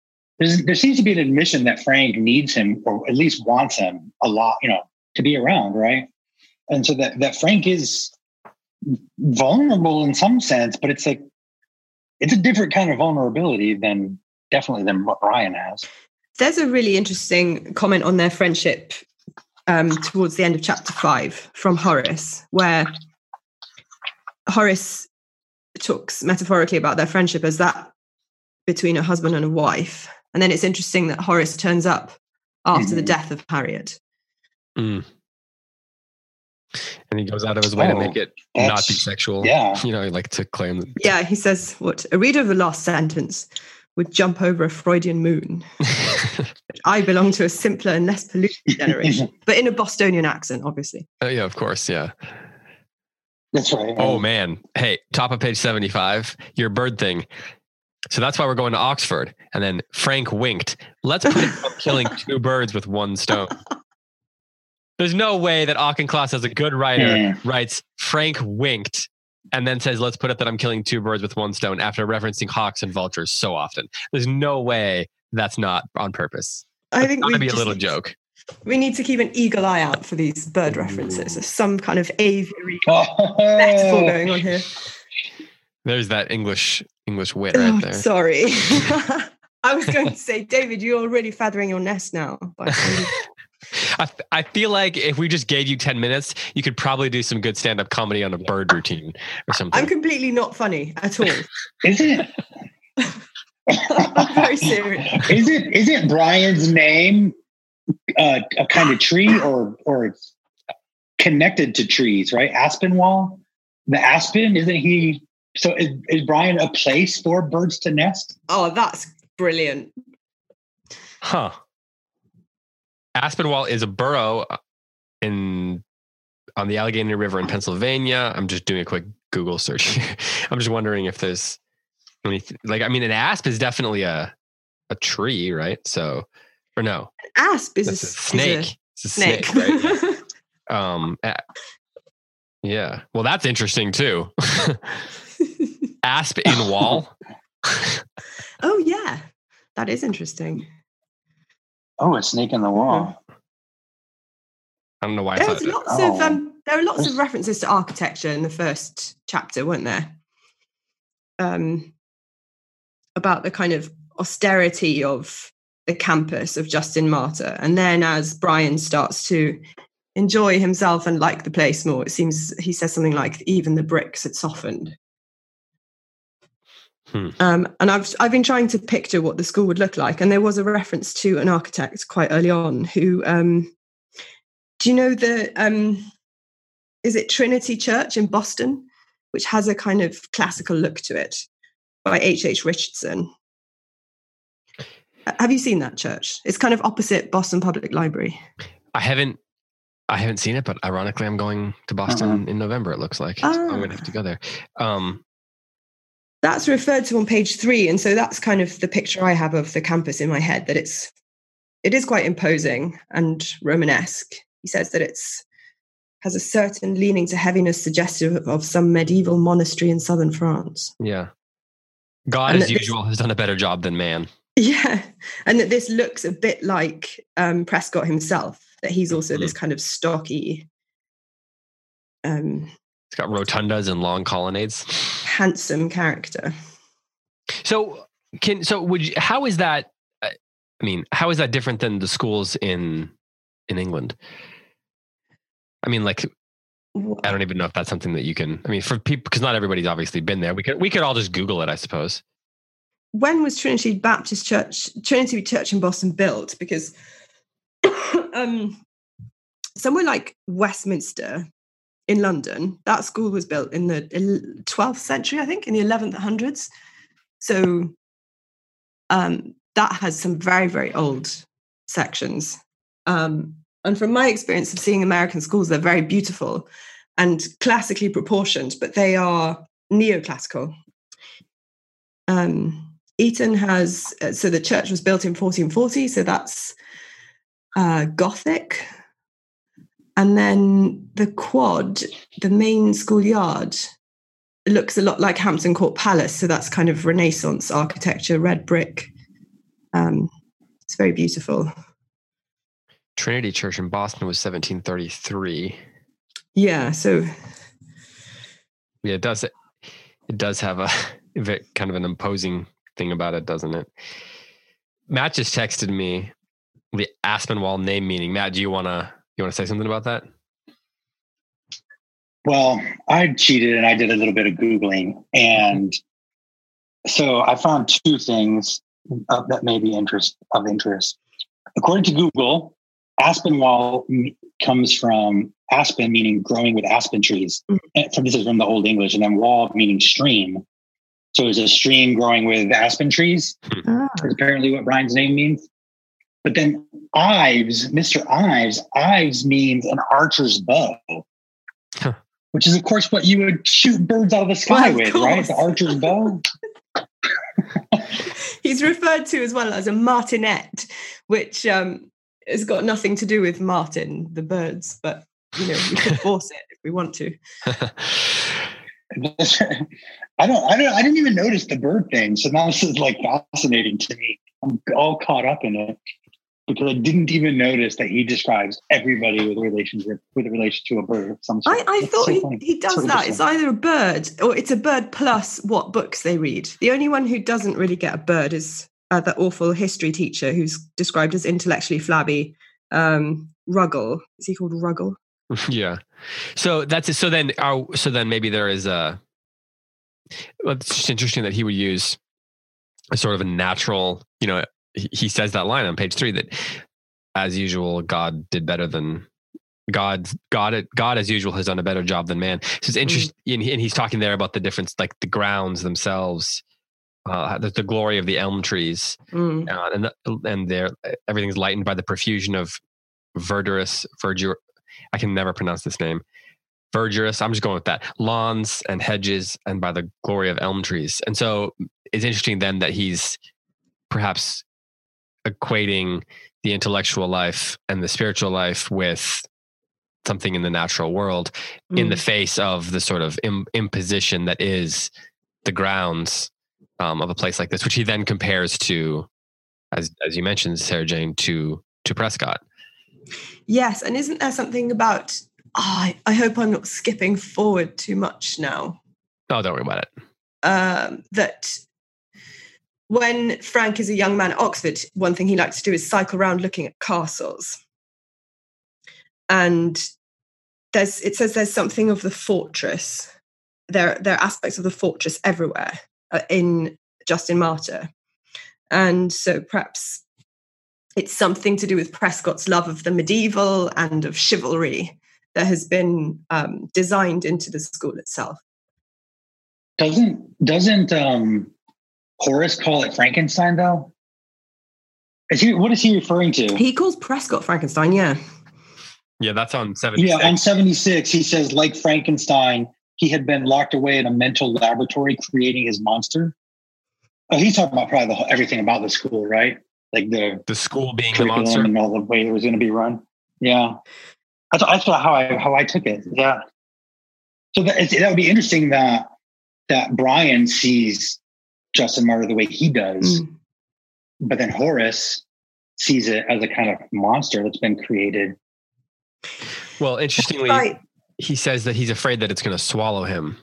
needs him, or at least wants him a lot, to be around, right? And so that Frank is vulnerable in some sense, but it's like, it's a different kind of vulnerability than what Brian has. There's a really interesting comment on their friendship towards the end of chapter 5 from Horace, where Horace talks metaphorically about their friendship as that between a husband and a wife. And then it's interesting that Horace turns up after the death of Harriet. And he goes out of his way to make it not be sexual. Yeah. Like to claim that. Yeah, he says, a reader of the last sentence would jump over a Freudian moon. I belong to a simpler and less polluted generation, but in a Bostonian accent, obviously. Yeah, of course. Yeah. That's right. Oh, man. Hey, top of page 75, your bird thing. So that's why we're going to Oxford. And then Frank winked. Let's put it on killing 2 birds with 1 stone. There's no way that Auchincloss, as a good writer, writes Frank winked and then says, let's put it that I'm killing 2 birds with 1 stone after referencing hawks and vultures so often. There's no way that's not on purpose. I think it's going to be a little joke. We need to keep an eagle eye out for these bird references. There's some kind of aviary metaphor going on here. There's that English wit right there. Sorry. I was going to say, David, you're already feathering your nest now. I feel like if we just gave you 10 minutes, you could probably do some good stand-up comedy on a bird routine or something. I'm completely not funny at all. Isn't it? I'm very serious. Isn't Brian's name a kind of tree or connected to trees, right? Aspinwall? The aspen, isn't he? So is Brian a place for birds to nest? Oh, that's brilliant. Huh. Aspinwall is a borough on the Allegheny River in Pennsylvania. I'm just doing a quick Google search. I'm just wondering if there's an asp is definitely a tree, right? So, or no, an asp is a snake. It's a snake, right? Yeah. Well, that's interesting too. Asp in wall. Oh yeah, that is interesting. Oh, a snake in the wall. I don't know why. There are lots of references to architecture in the first chapter, weren't there? About the kind of austerity of the campus of Justin Martyr. And then as Brian starts to enjoy himself and like the place more, it seems he says something like, even the bricks had softened. And I've been trying to picture what the school would look like. And there was a reference to an architect quite early on who, do you know is it Trinity Church in Boston, which has a kind of classical look to it, by H.H. Richardson? Have you seen that church? It's kind of opposite Boston Public Library. I haven't seen it, but ironically, I'm going to Boston in November, it looks like. So I'm going to have to go there. That's referred to on page 3. And so that's kind of the picture I have of the campus in my head, that it is quite imposing and Romanesque. He says that has a certain leaning to heaviness suggestive of some medieval monastery in southern France. Yeah. God, as usual, has done a better job than man. Yeah. And that this looks a bit like Prescott himself, that he's also this kind of stocky. It's got rotundas and long colonnades. Handsome character. So how is that? How is that different than the schools in England? I mean, like, I don't even know if that's something that you can. I mean, for people, because not everybody's obviously been there. We could all just Google it, I suppose. When was Trinity Church in Boston built? Because somewhere like Westminster in London, that school was built in the 12th century, I think, in the 1100s. So that has some very, very old sections. And from my experience of seeing American schools, they're very beautiful and classically proportioned, but they are neoclassical. Eton has, so the church was built in 1440, so that's Gothic. And then the quad, the main schoolyard, looks a lot like Hampton Court Palace, so that's kind of Renaissance architecture, red brick. It's very beautiful. Trinity Church in Boston was 1733. Yeah, so yeah, it does have a kind of an imposing thing about it, doesn't it? Matt just texted me the Aspinwall name meaning. Matt, do you want to say something about that? Well, I cheated and I did a little bit of Googling, and so I found two things that may be of interest. According to Google, Aspinwall comes from aspen, meaning growing with aspen trees. Mm-hmm. This is from the Old English, and then wall meaning stream. So it's a stream growing with aspen trees. Mm-hmm. That's apparently what Brian's name means. But then Ives, Mr. Ives means an archer's bow, which is, of course, what you would shoot birds out of the sky with, right? The archer's bow. He's referred to as well as a martinet, which has got nothing to do with Martin, the birds, but we could force it if we want to. I didn't even notice the bird thing, so now this is like fascinating to me. I'm all caught up in it because I didn't even notice that he describes everybody with a relation to a bird of some sort. I thought he does that. It's either a bird or it's a bird plus what books they read. The only one who doesn't really get a bird is that awful history teacher who's described as intellectually flabby. Ruggles. Is he called Ruggles? Yeah. So that's it. So then maybe there is a. Well, it's just interesting that he would use a sort of a natural. He says that line on page 3 that, as usual, God did better than God as usual has done a better job than man. So it's interesting, and he's talking there about the difference, like the grounds themselves, the glory of the elm trees, and everything's lightened by the profusion of verdurous. I can never pronounce this name. Verdurous. I'm just going with that. Lawns and hedges, and by the glory of elm trees. And so it's interesting then that he's perhaps equating the intellectual life and the spiritual life with something in the natural world in the face of the sort of imposition that is the grounds of a place like this, which he then compares to, as you mentioned, Sarah Jane, to Prescott. Yes. And isn't there something about, I hope I'm not skipping forward too much now. Oh, don't worry about it. That when Frank is a young man at Oxford, one thing he likes to do is cycle around looking at castles. And it says there's something of the fortress. There are aspects of the fortress everywhere. in Justin Martyr. And so perhaps it's something to do with Prescott's love of the medieval and of chivalry that has been designed into the school itself. Doesn't Horace call it Frankenstein though? What is he referring to? He calls Prescott Frankenstein, yeah. Yeah, that's on 76. Yeah, on 76, he says, like Frankenstein, he had been locked away in a mental laboratory creating his monster. Oh, he's talking about probably everything about the school, right? Like the school being the monster and all the way it was going to be run. Yeah, that's how I took it. Yeah, so that would be interesting that Brian sees Justin Martyr the way he does, but then Horace sees it as a kind of monster that's been created. Well, interestingly, he says that he's afraid that it's going to swallow him.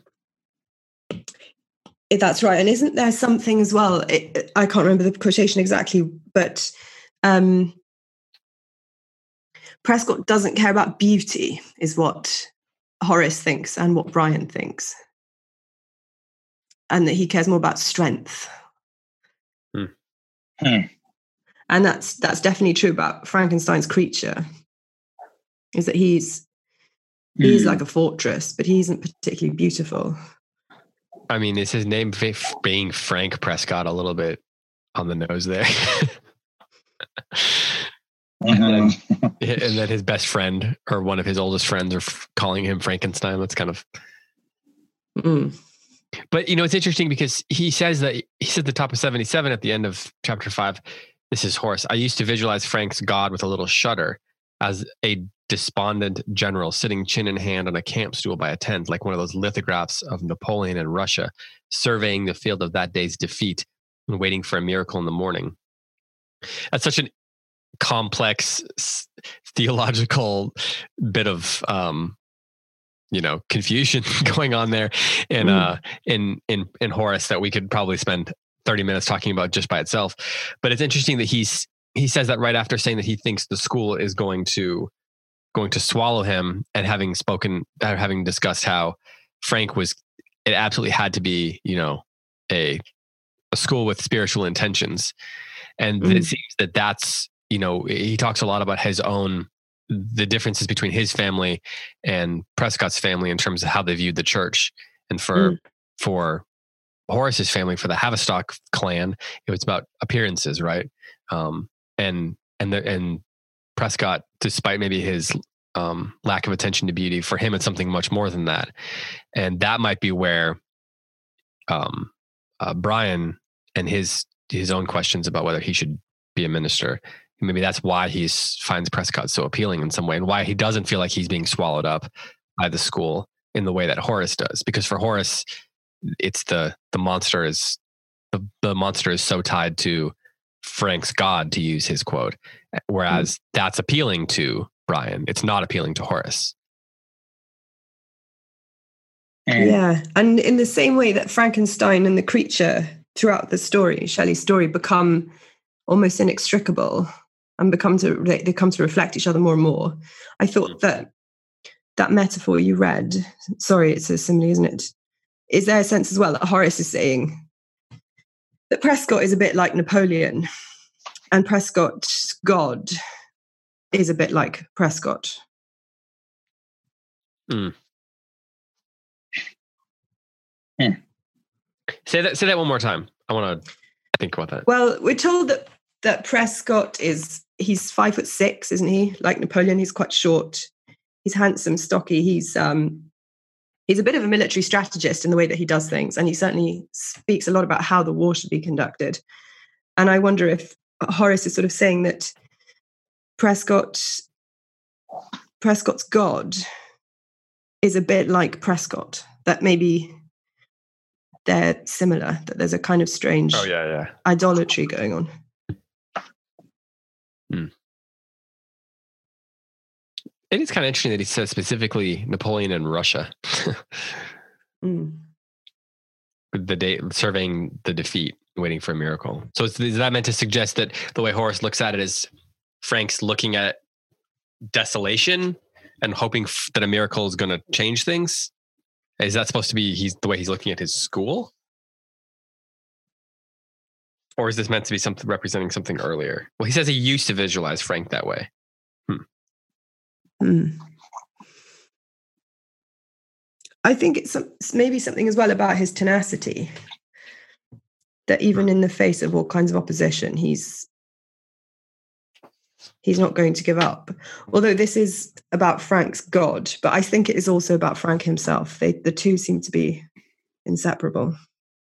That's right. And isn't there something as well? I can't remember the quotation exactly, but Prescott doesn't care about beauty, is what Horace thinks and what Brian thinks. And that he cares more about strength. And that's definitely true about Frankenstein's creature, is that he's like a fortress, but he isn't particularly beautiful. I mean, is his name being Frank Prescott a little bit on the nose there? And then his best friend or one of his oldest friends are calling him Frankenstein. That's kind of... But, it's interesting because he says at the top of 77 at the end of chapter 5, this is Horace. I used to visualize Frank's God with a little shudder as a despondent general sitting chin in hand on a camp stool by a tent, like one of those lithographs of Napoleon in Russia, surveying the field of that day's defeat and waiting for a miracle in the morning. That's such a complex theological bit of, confusion going on there in Horace that we could probably spend 30 minutes talking about just by itself. But it's interesting that he says that right after saying that he thinks the school is going to swallow him, and having discussed how it absolutely had to be, a school with spiritual intentions. And it seems that's, he talks a lot about the differences between his family and Prescott's family in terms of how they viewed the church. And for Horace's family, for the Havistock clan, it was about appearances, right? And Prescott, despite maybe his lack of attention to beauty, for him it's something much more than that. And that might be where Brian and his own questions about whether he should be a minister, maybe that's why he finds Prescott so appealing in some way, and why he doesn't feel like he's being swallowed up by the school in the way that Horace does. Because for Horace, it's the monster is so tied to Frank's God, to use his quote, whereas that's appealing to Brian. It's not appealing to Horace. Yeah. And in the same way that Frankenstein and the creature throughout the story, Shelley's story, become almost inextricable and they come to reflect each other more and more. I thought that metaphor you read, sorry, it's a simile, isn't it? Is there a sense as well that Horace is saying that Prescott is a bit like Napoleon, and Prescott's God is a bit like Prescott? Say that one more time. I want to think about that. Well, we're told that Prescott he's 5'6", isn't he? Like Napoleon, he's quite short. He's handsome, stocky. He's a bit of a military strategist in the way that he does things, and he certainly speaks a lot about how the war should be conducted. And I wonder if Horace is sort of saying that Prescott's God is a bit like Prescott, that maybe they're similar, that there's a kind of strange idolatry going on. It is kind of interesting that he says specifically Napoleon in Russia. The day surveying the defeat, waiting for a miracle. So is that meant to suggest that the way Horace looks at it is Frank's looking at desolation and hoping that a miracle is going to change things? Is that supposed to be the way he's looking at his school? Or is this meant to be something representing something earlier? Well, he says he used to visualize Frank that way. I think it's maybe something as well about his tenacity, that even in the face of all kinds of opposition, he's not going to give up. Although this is about Frank's God, but I think it is also about Frank himself. The two seem to be inseparable.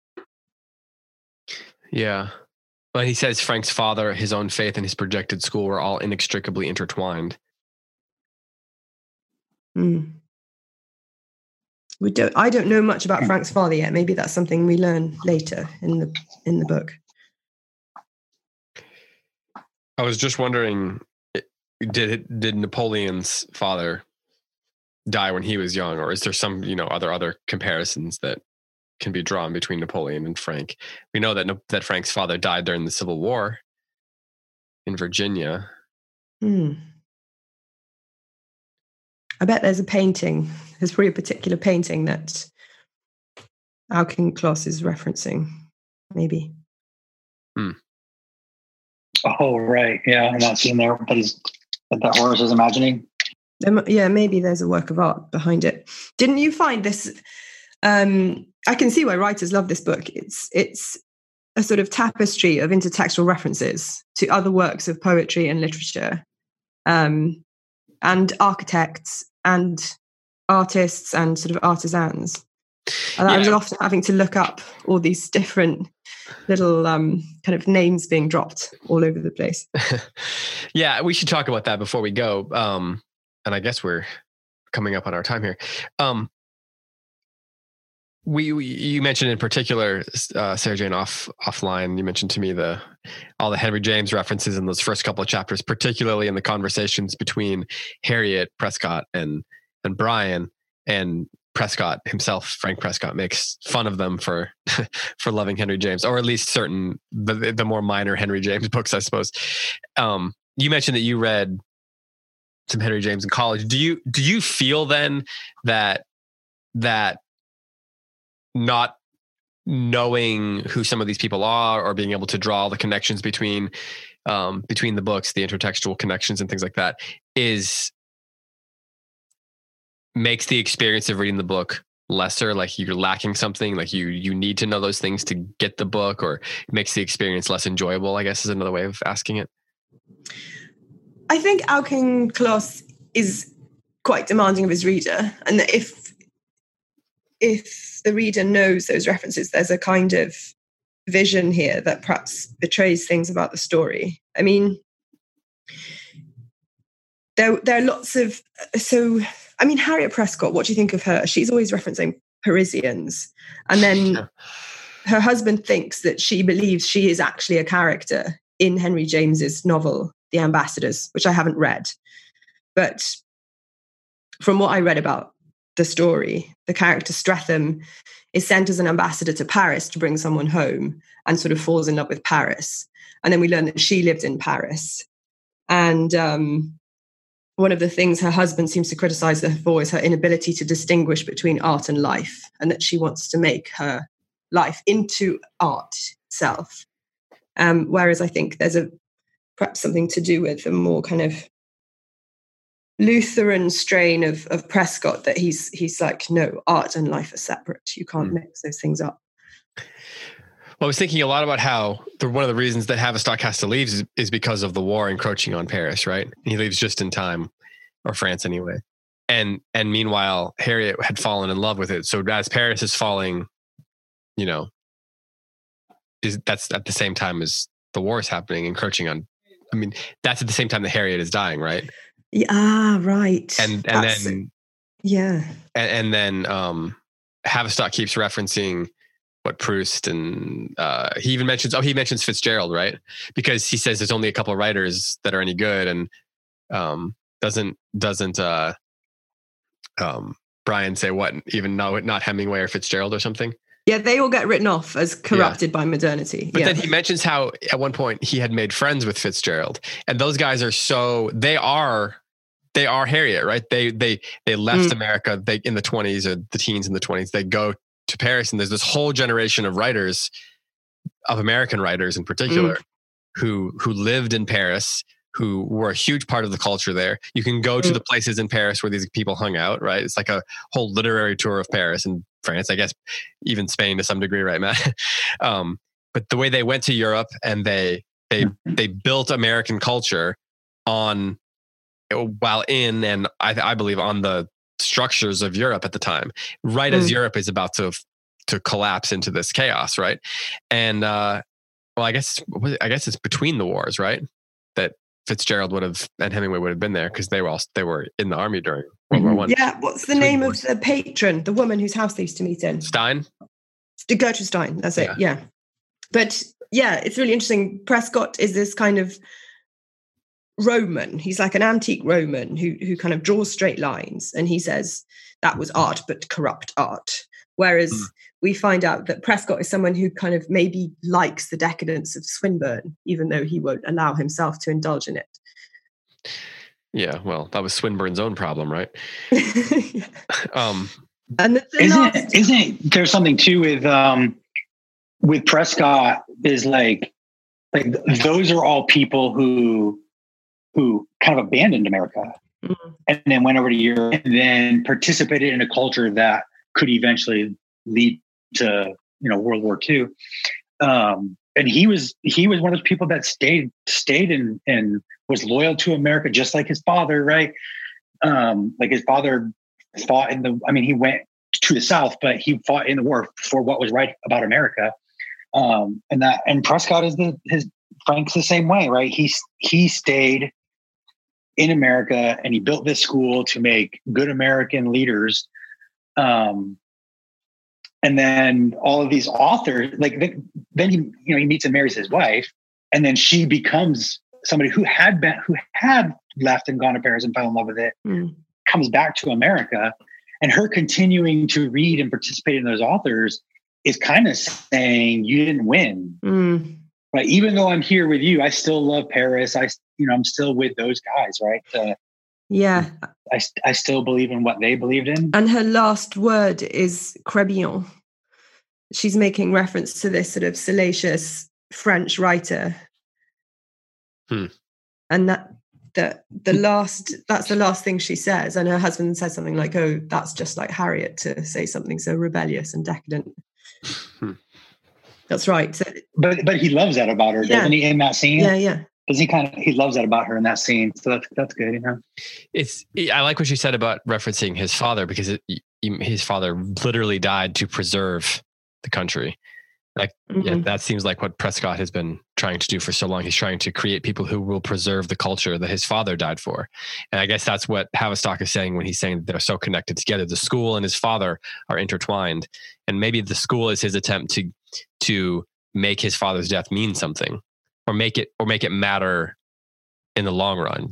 Yeah. Well, he says Frank's father, his own faith, and his projected school were all inextricably intertwined. I don't know much about Frank's father yet. Maybe that's something we learn later in the book. I was just wondering, did Napoleon's father die when he was young, or is there some other comparisons that can be drawn between Napoleon and Frank? We know that Frank's father died during the Civil War in Virginia. I bet there's a painting. There's probably a particular painting that Auchincloss is referencing, maybe. Oh, right. Yeah, and that scene there that Horace is imagining. Yeah, maybe there's a work of art behind it. Didn't you find this? I can see why writers love this book. It's a sort of tapestry of intertextual references to other works of poetry and literature, and architects and artists and sort of artisans. And I was often having to look up all these different little kind of names being dropped all over the place. Yeah, we should talk about that before we go. And I guess we're coming up on our time here. You mentioned in particular, Sarah Jane offline, you mentioned to me all the Henry James references in those first couple of chapters, particularly in the conversations between Harriet Prescott and Brian, and Prescott himself, Frank Prescott, makes fun of them for loving Henry James, or at least certain the more minor Henry James books, I suppose. You mentioned that you read some Henry James in college. Do you feel then that not knowing who some of these people are, or being able to draw the connections between the books, the intertextual connections and things like that, makes the experience of reading the book lesser? Like you're lacking something, like you need to know those things to get the book, or it makes the experience less enjoyable, I guess is another way of asking it. I think Auchincloss is quite demanding of his reader, and that if the reader knows those references, there's a kind of vision here that perhaps betrays things about the story. I mean, there are lots of... Harriet Prescott, what do you think of her? She's always referencing Parisians. And then her husband thinks that she believes she is actually a character in Henry James's novel, The Ambassadors, which I haven't read. But from what I read about the story, the character Streatham is sent as an ambassador to Paris to bring someone home, and sort of falls in love with Paris. And then we learn that she lived in Paris. And one of the things her husband seems to criticize her for is her inability to distinguish between art and life, and that she wants to make her life into art itself. Whereas I think there's perhaps something to do with the more kind of Lutheran strain of Prescott, that he's like, no, art and life are separate. You can't mix those things up. Well, I was thinking a lot about how one of the reasons that Tavistock has to leave is because of the war encroaching on Paris, right? And he leaves just in time, or France anyway. And meanwhile, Harriet had fallen in love with it. So as Paris is falling, that's at the same time as the war is happening, encroaching on. I mean, that's at the same time that Harriet is dying, right? Yeah, right. And then Tavistock keeps referencing what Proust, and he mentions Fitzgerald, right? Because he says there's only a couple of writers that are any good, and doesn't Brian say what, even not Hemingway or Fitzgerald or something? Yeah, they all get written off as corrupted by modernity. But then he mentions how at one point he had made friends with Fitzgerald, and those guys they are Harriet, right? They left America in the 20s, or the teens in the 20s. They go to Paris, and there's this whole generation of writers of American writers in particular who lived in Paris, who were a huge part of the culture there. You can go to the places in Paris where these people hung out, right? It's like a whole literary tour of Paris and France, I guess, even Spain to some degree, right, Matt? But the way they went to Europe and they built American culture on, while in, and I believe on the structures of Europe at the time, right as Europe is about to collapse into this chaos, right? And well, I guess it's between the wars, right? That Fitzgerald and Hemingway would have been there because they were in the army during World War I. Yeah, what's the name of the patron, the woman whose house they used to meet in? Stein? Gertrude Stein, that's it, yeah. But yeah, it's really interesting. Prescott is this kind of Roman. He's like an antique Roman who kind of draws straight lines. And he says that was art, but corrupt art. Whereas we find out that Prescott is someone who kind of maybe likes the decadence of Swinburne, even though he won't allow himself to indulge in it. Yeah, well, that was Swinburne's own problem, right? Yeah. And isn't there something too with Prescott is like those are all people who kind of abandoned America and then went over to Europe and then participated in a culture that could eventually lead to, World War II. And he was one of those people that stayed and was loyal to America, just like his father, right? Like his father fought he went to the South, but he fought in the war for what was right about America. And Prescott is Frank's the same way, right? He stayed in America and he built this school to make good American leaders. And then all of these authors, then he meets and marries his wife, and then she becomes somebody who had left and gone to Paris and fell in love with it, comes back to America, and her continuing to read and participate in those authors is kind of saying you didn't win. Right? Even though I'm here with you, I still love Paris. I'm still with those guys, right? Yeah. I still believe in what they believed in. And her last word is Crébillon. She's making reference to this sort of salacious French writer. And that's the last thing she says. And her husband says something like, "Oh, that's just like Harriet to say something so rebellious and decadent." That's right. So, but he loves that about her, doesn't he? In that scene, yeah. Doesn't he loves that about her in that scene? So that's good, I like what you said about referencing his father, because his father literally died to preserve the country. That seems like what Prescott has been trying to do for so long. He's trying to create people who will preserve the culture that his father died for. And I guess that's what Haverstock is saying when he's saying that they're so connected together. The school and his father are intertwined. And maybe the school is his attempt to make his father's death mean something, or make it matter in the long run.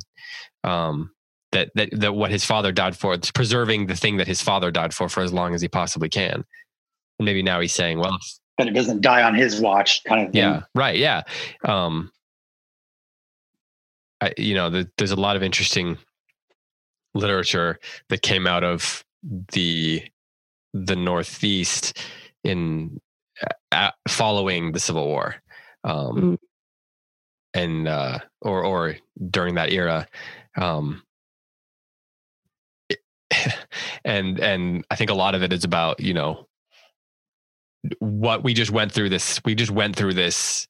That what his father died for, it's preserving the thing that his father died for as long as he possibly can. And maybe now he's saying, well, that it doesn't die on his watch, kind of thing. Yeah, right. Yeah. There's a lot of interesting literature that came out of the Northeast in following the Civil War, and or during that era, and I think a lot of it is about what we just went through this. We just went through this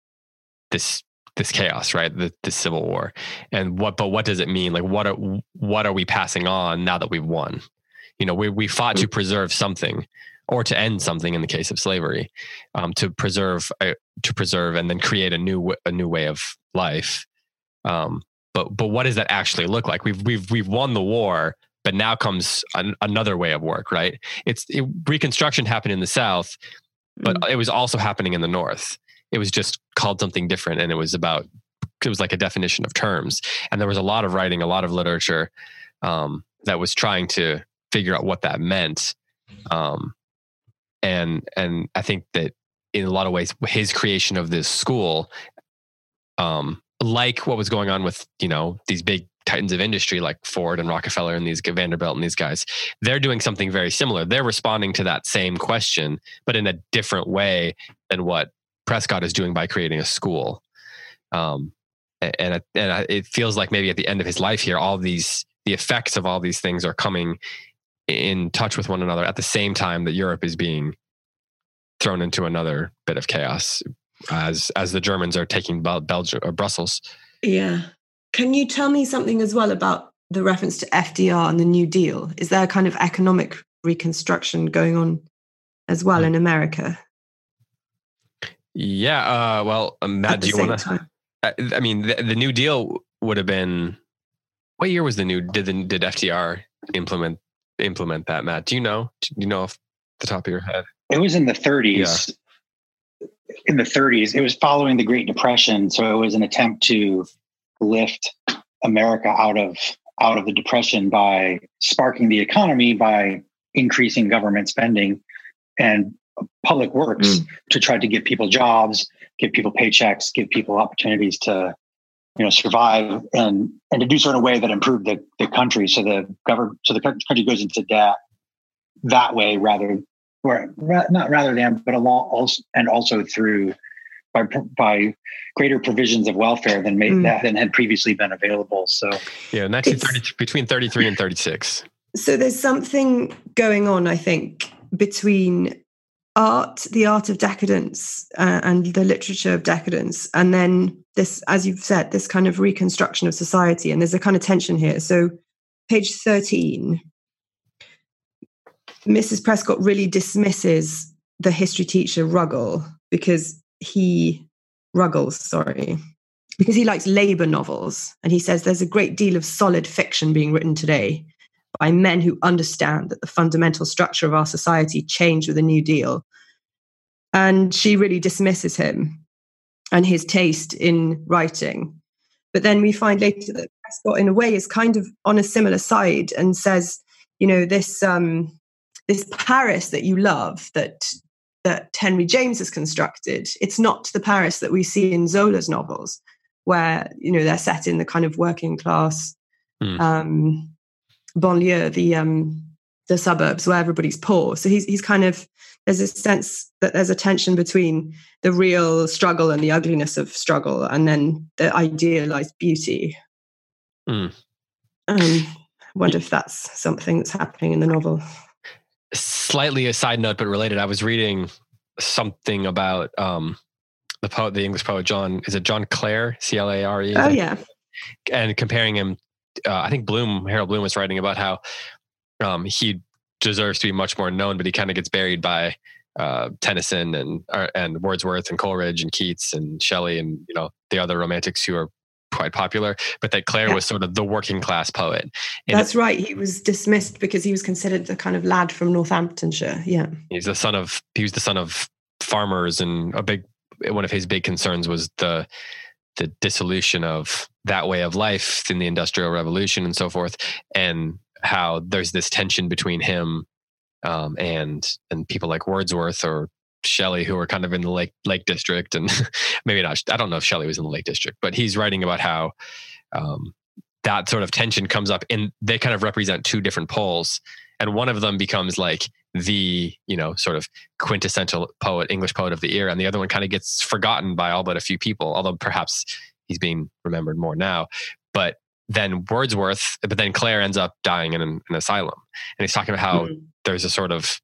chaos, right? The Civil War, and what does it mean? Like, what are we passing on now that we've won? We fought to preserve something, or to end something in the case of slavery, to preserve and then create a new way of life. But what does that actually look like? We've won the war, but now comes another way of work, right? Reconstruction happened in the South, but it was also happening in the North. It was just called something different, and it was like a definition of terms. And there was a lot of writing, a lot of literature that was trying to figure out what that meant. And I think that in a lot of ways, his creation of this school, like what was going on with these big titans of industry like Ford and Rockefeller and these Vanderbilt and these guys, they're doing something very similar. They're responding to that same question, but in a different way than what Prescott is doing by creating a school. And it feels like maybe at the end of his life here, the effects of all these things are coming in touch with one another at the same time that Europe is being thrown into another bit of chaos as the Germans are taking Belgium or Brussels. Yeah. Can you tell me something as well about the reference to FDR and the New Deal? Is there a kind of economic reconstruction going on as well in America? Yeah. Matt, do you want to? I mean, the New Deal would have been. What year was the new? Did FDR implement that, Matt? Do you know? Off the top of your head? It was in the 30s. Yeah. In the 30s, it was following the Great Depression, so it was an attempt to lift America out of the Depression by sparking the economy by increasing government spending and public works to try to give people jobs, give people paychecks, give people opportunities to, survive and to do so in a way that improved the country. So the country goes into debt that way also through by greater provisions of welfare than had previously been available. So yeah, 1930 between 33 and 36. So there's something going on, I think, between the art of decadence and the literature of decadence, and then this, as you've said, this kind of reconstruction of society. And there's a kind of tension here. So page 13, Mrs. Prescott really dismisses the history teacher Ruggles because he likes labor novels. And he says there's a great deal of solid fiction being written today by men who understand that the fundamental structure of our society changed with the New Deal. And she really dismisses him and his taste in writing. But then we find later that Prescott, in a way, is kind of on a similar side and says, this Paris that you love, that Henry James has constructed, it's not the Paris that we see in Zola's novels, where they're set in the kind of working class banlieue, the suburbs where everybody's poor. So he's kind of, there's a sense that there's a tension between the real struggle and the ugliness of struggle, and then the idealized beauty. Wonder if that's something that's happening in the novel. Slightly a side note, but related. I was reading something about the English poet John Clare, Clare? Oh yeah. And comparing him, I think Harold Bloom was writing about how he deserves to be much more known, but he kind of gets buried by Tennyson and Wordsworth and Coleridge and Keats and Shelley and the other romantics who are quite popular, but that Clare was sort of the working class poet. And that's right. He was dismissed because he was considered the kind of lad from Northamptonshire. Yeah. He was the son of farmers, and one of his big concerns was the dissolution of that way of life in the Industrial Revolution and so forth, and how there's this tension between him and people like Wordsworth or Shelley, who are kind of in the Lake District, and maybe not. I don't know if Shelley was in the Lake District, but he's writing about how that sort of tension comes up, and they kind of represent two different poles, and one of them becomes like the sort of quintessential English poet of the era, and the other one kind of gets forgotten by all but a few people, although perhaps he's being remembered more now. But then Clare ends up dying in an asylum, and he's talking about how there's a sort of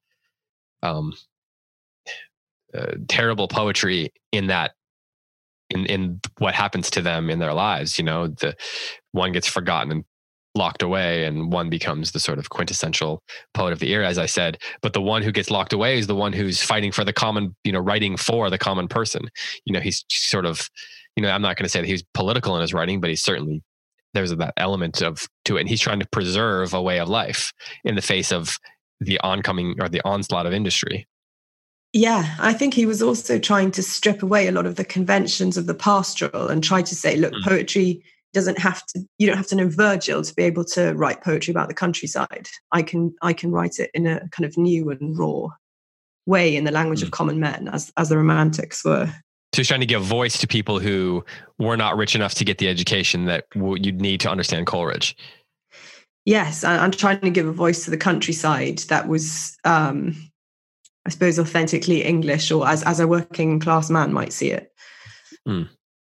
terrible poetry in that, in what happens to them in their lives. The one gets forgotten and locked away, and one becomes the sort of quintessential poet of the era, as I said. But the one who gets locked away is the one who's fighting for the common, writing for the common person. He's sort of, I'm not going to say that he's political in his writing, but he's certainly, there's that element to it. And he's trying to preserve a way of life in the face of the oncoming or the onslaught of industry. Yeah, I think he was also trying to strip away a lot of the conventions of the pastoral and try to say, look, poetry you don't have to know Virgil to be able to write poetry about the countryside. I can write it in a kind of new and raw way in the language of common men, as the Romantics were. So he's trying to give voice to people who were not rich enough to get the education that you'd need to understand Coleridge. Yes, I'm trying to give a voice to the countryside that was I suppose, authentically English, or as a working class man might see it. Mm.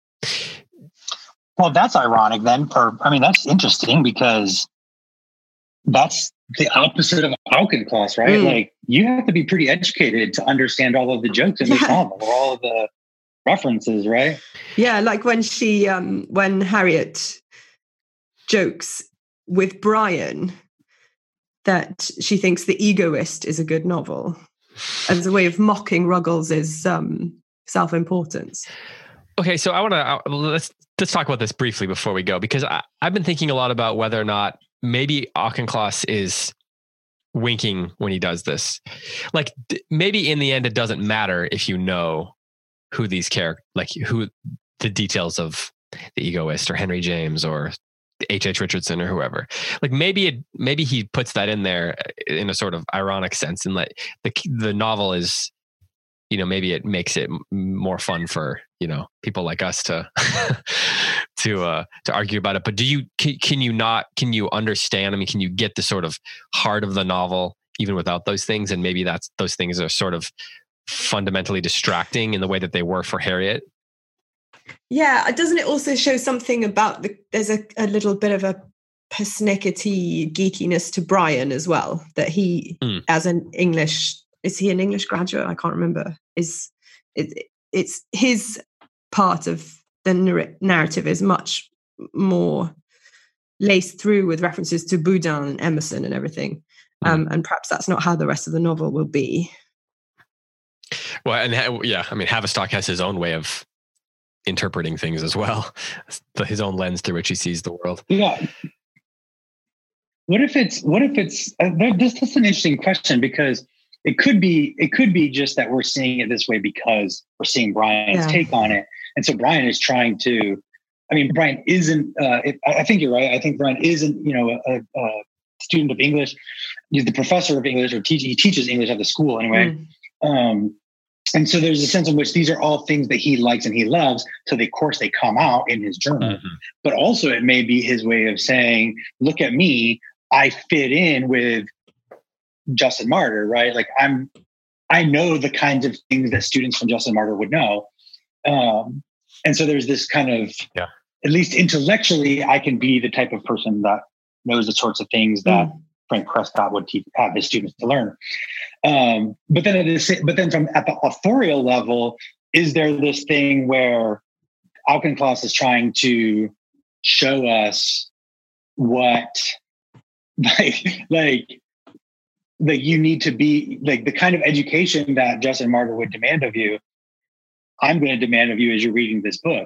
Well, that's ironic then. That's interesting because that's the opposite of Auchincloss, right? Like, you have to be pretty educated to understand all of the jokes in this novel, or all of the references, right? Yeah, like when when Harriet jokes with Brian that she thinks The Egoist is a good novel as a way of mocking Ruggles' self-importance. Okay, so I want to let's talk about this briefly before we go, because I've been thinking a lot about whether or not maybe Auchincloss is winking when he does this. Like, maybe in the end, it doesn't matter if you know who these characters, like who the details of The Egoist or Henry James or H.H. Richardson or whoever. Like, maybe he puts that in there in a sort of ironic sense, and like the novel is, maybe it makes it more fun for, people like us to to argue about it. But can you understand? I mean, can you get the sort of heart of the novel even without those things? And maybe those things are sort of fundamentally distracting in the way that they were for Harriet. Yeah, doesn't it also show something about there's a little bit of a persnickety geekiness to Brian as well, that he, as an English, is he an English graduate? I can't remember. It's his part of the narrative is much more laced through with references to Boudin and Emerson and everything. And perhaps that's not how the rest of the novel will be. Well, and Haverstock has his own way of interpreting things as well, his own lens through which he sees the world. Yeah. What if it's that's an interesting question, because it could be just that we're seeing it this way because we're seeing Brian's take on it. And so Brian is trying to, Brian isn't, I think you're right. I think Brian isn't, a student of English. He's the professor of English, or he teaches English at the school anyway. And so there's a sense in which these are all things that he likes and he loves. So of course they come out in his journal, but also it may be his way of saying, look at me, I fit in with Justin Martyr, right? Like I know the kinds of things that students from Justin Martyr would know. And so there's this kind of, at least intellectually, I can be the type of person that knows the sorts of things that Frank Prescott would have his students to learn. But then at the authorial level, is there this thing where Auchincloss is trying to show us what like you need to be, like the kind of education that Justin Martyr would demand of you, I'm going to demand of you as you're reading this book.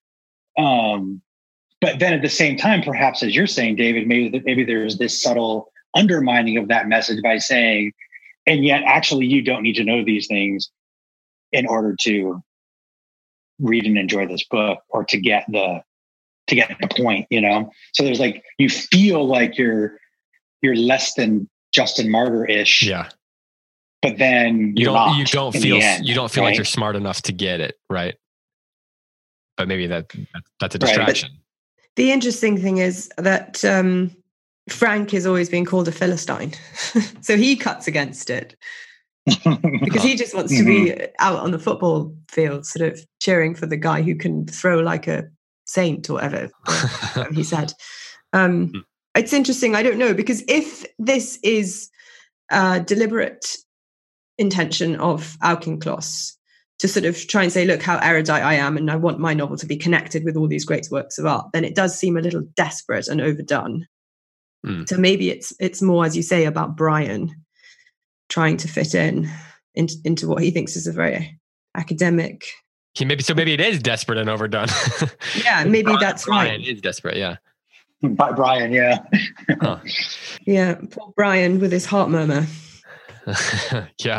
But then at the same time, perhaps as you're saying, David, maybe there's this subtle undermining of that message by saying, and yet actually you don't need to know these things in order to read and enjoy this book, or to get the point, So there's like, you feel like you're less than Justin Martyr-ish. Yeah. But then you don't feel right? Like you're smart enough to get it, right? But maybe that's a distraction. Right. The interesting thing is that Frank is always being called a Philistine. So he cuts against it because he just wants to be out on the football field, sort of cheering for the guy who can throw like a saint or whatever he said. It's interesting. I don't know, because if this is a deliberate intention of Auchincloss to sort of try and say, look how erudite I am and I want my novel to be connected with all these great works of art, then it does seem a little desperate and overdone. So maybe it's more, as you say, about Brian trying to fit into what he thinks is a very academic. Maybe it is desperate and overdone. Yeah, maybe that's right. Brian is desperate, yeah. By Brian, yeah. Huh. Yeah, poor Brian with his heart murmur. Yeah.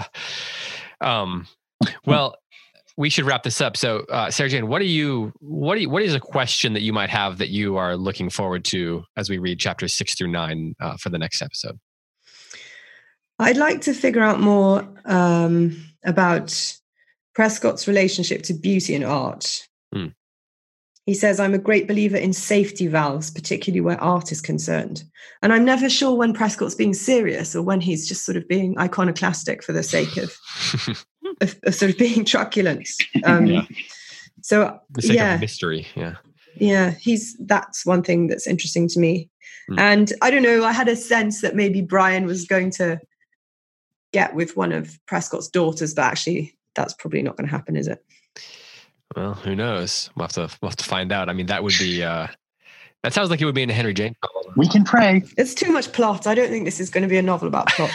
Well, we should wrap this up. So, Sarah Jane, what is a question that you might have that you are looking forward to as we read chapters 6 through 9 for the next episode? I'd like to figure out more about Prescott's relationship to beauty and art. He says, I'm a great believer in safety valves, particularly where art is concerned. And I'm never sure when Prescott's being serious or when he's just sort of being iconoclastic for the sake of sort of being truculent. So, the sake of mystery. Yeah. Yeah, that's one thing that's interesting to me. And I don't know, I had a sense that maybe Brian was going to get with one of Prescott's daughters, but actually that's probably not going to happen, is it? Well, who knows? We'll have to find out. I mean, that would be, that sounds like it would be in a Henry James novel. We can pray. It's too much plot. I don't think this is going to be a novel about plot.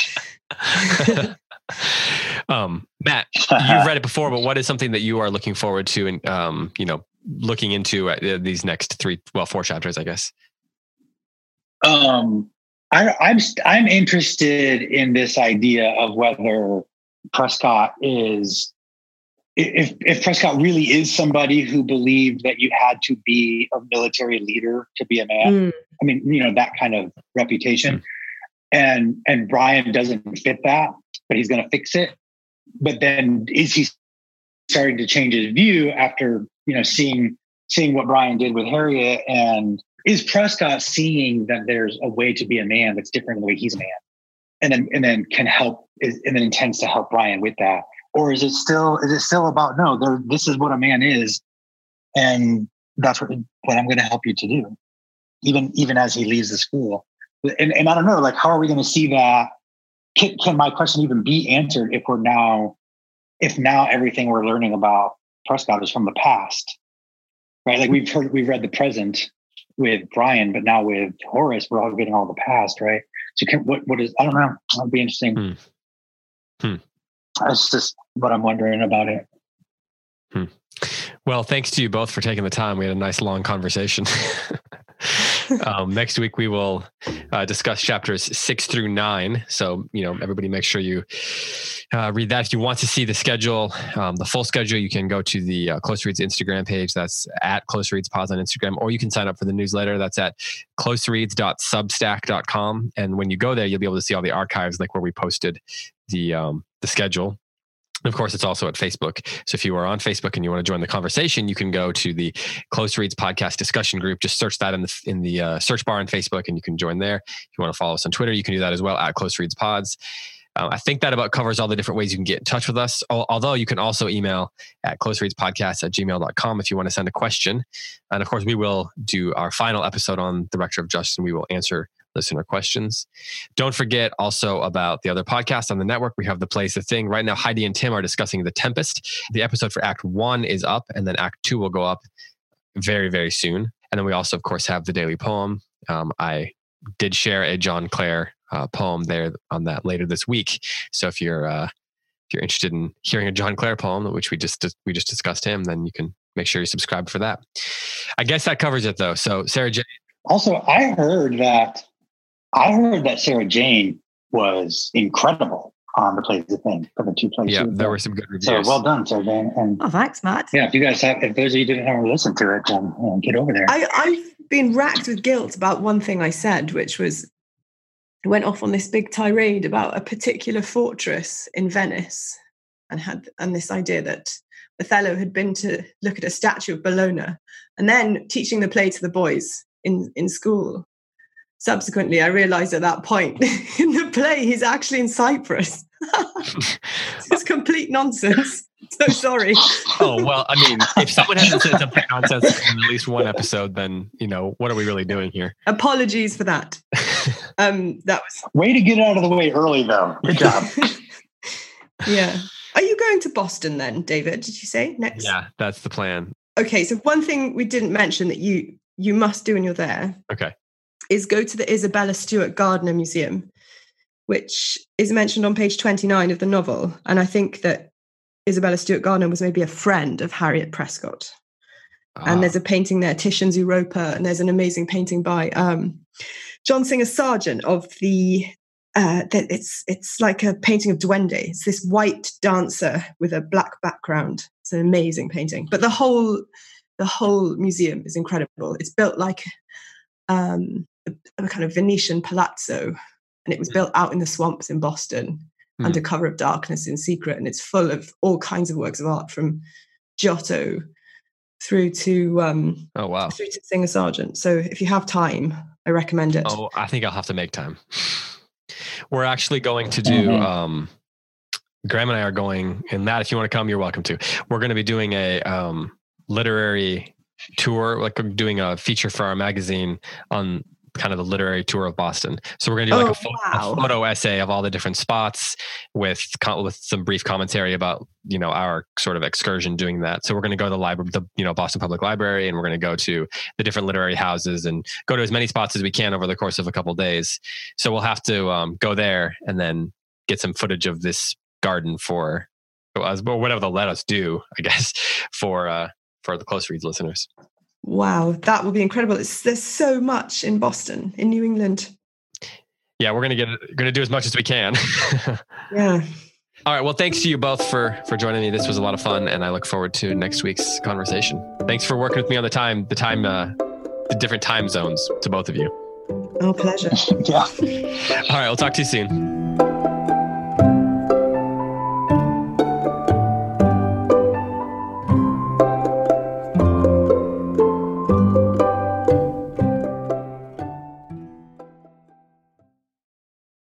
Matt, you've read it before, but what is something that you are looking forward to and, looking into these next 4 chapters, I guess? I'm interested in this idea of whether Prescott is, if Prescott really is somebody who believed that you had to be a military leader to be a man. I mean, that kind of reputation. And Brian doesn't fit that, but he's going to fix it. But then is he starting to change his view after, seeing what Brian did with Harriet? And is Prescott seeing that there's a way to be a man that's different than the way he's a man? And then can help, and then intends to help Brian with that? Or is it still about, no, this is what a man is, and that's what I'm going to help you to do, even as he leaves the school. And I don't know, like, how are we going to see that? Can my question even be answered if now everything we're learning about Prescott is from the past, right? Like we've read the present with Brian, but now with Horace, we're all getting all the past, right? So what is, I don't know. That'll be interesting. That's just what I'm wondering about it. Well, thanks to you both for taking the time. We had a nice long conversation. Next week, we will discuss chapters 6 through 9. So, everybody make sure you read that. If you want to see the schedule, the full schedule, you can go to the Close Reads Instagram page. That's at Close Reads Pods on Instagram, or you can sign up for the newsletter. That's at closereads.substack.com. And when you go there, you'll be able to see all the archives, like where we posted the schedule. Of course, it's also at Facebook. So if you are on Facebook and you want to join the conversation, you can go to the Close Reads podcast discussion group. Just search that in the search bar on Facebook, and you can join there. If you want to follow us on Twitter, you can do that as well at Close Reads Pods. I think that about covers all the different ways you can get in touch with us. Although you can also email at closereadspodcast@gmail.com if you want to send a question. And of course, we will do our final episode on the Rector of Justice, and we will answer listener questions. Don't forget also about the other podcast on the network. We have The Play's the Thing. Right now, Heidi and Tim are discussing The Tempest. The episode for Act 1 is up, and then Act 2 will go up very, very soon. And then we also, of course, have the daily poem. I did share a John Clare poem there on that later this week. So if you're interested in hearing a John Clare poem, which we just discussed him, then you can make sure you subscribe for that. I guess that covers it, though. So Sarah Jane. Also, I heard that Sarah Jane was incredible on The Play's the Thing for the 2 plays. Yeah, there were some good reviews. So well done, Sarah Jane. And thanks, Matt. Yeah, if those of you didn't ever listen to it, then get over there. I've been racked with guilt about one thing I said, which was I went off on this big tirade about a particular fortress in Venice and this idea that Othello had been to look at a statue of Bologna and then teaching the play to the boys in school. Subsequently, I realized at that point in the play, he's actually in Cyprus. It's complete nonsense. So sorry. Oh, well, I mean, if someone hasn't said something nonsense in at least one episode, then, what are we really doing here? Apologies for that. That was way to get out of the way early, though. Good job. Yeah. Are you going to Boston then, David? Did you say next? Yeah, that's the plan. Okay, so one thing we didn't mention that you must do when you're there. Okay. Is go to the Isabella Stewart Gardner Museum, which is mentioned on page 29 of the novel. And I think that Isabella Stewart Gardner was maybe a friend of Harriet Prescott. And there's a painting there, Titian's Europa, and there's an amazing painting by John Singer Sargent of it's like a painting of Duende. It's this white dancer with a black background. It's an amazing painting. But the whole museum is incredible. It's built like a kind of Venetian palazzo, and it was built out in the swamps in Boston under cover of darkness in secret, and it's full of all kinds of works of art from Giotto through to through to Singer Sargent. So if you have time, I recommend it. Oh, I think I'll have to make time. We're actually going to do Graham and I are going, and Matt, if you want to come, you're welcome to. We're going to be doing a literary tour, like we're doing a feature for our magazine on kind of the literary tour of Boston. So we're going to do a photo essay of all the different spots with some brief commentary about, our sort of excursion doing that. So we're going to go to the library, Boston Public Library, and we're going to go to the different literary houses and go to as many spots as we can over the course of a couple of days. So we'll have to go there and then get some footage of this garden for us, or whatever they'll let us do, I guess, for the Close Reads listeners. Wow, that will be incredible. There's so much in Boston, in New England. Yeah, we're going to do as much as we can. Yeah. All right. Well, thanks to you both for joining me. This was a lot of fun, and I look forward to next week's conversation. Thanks for working with me on the different time zones to both of you. Oh, pleasure. Yeah. All right. We'll talk to you soon.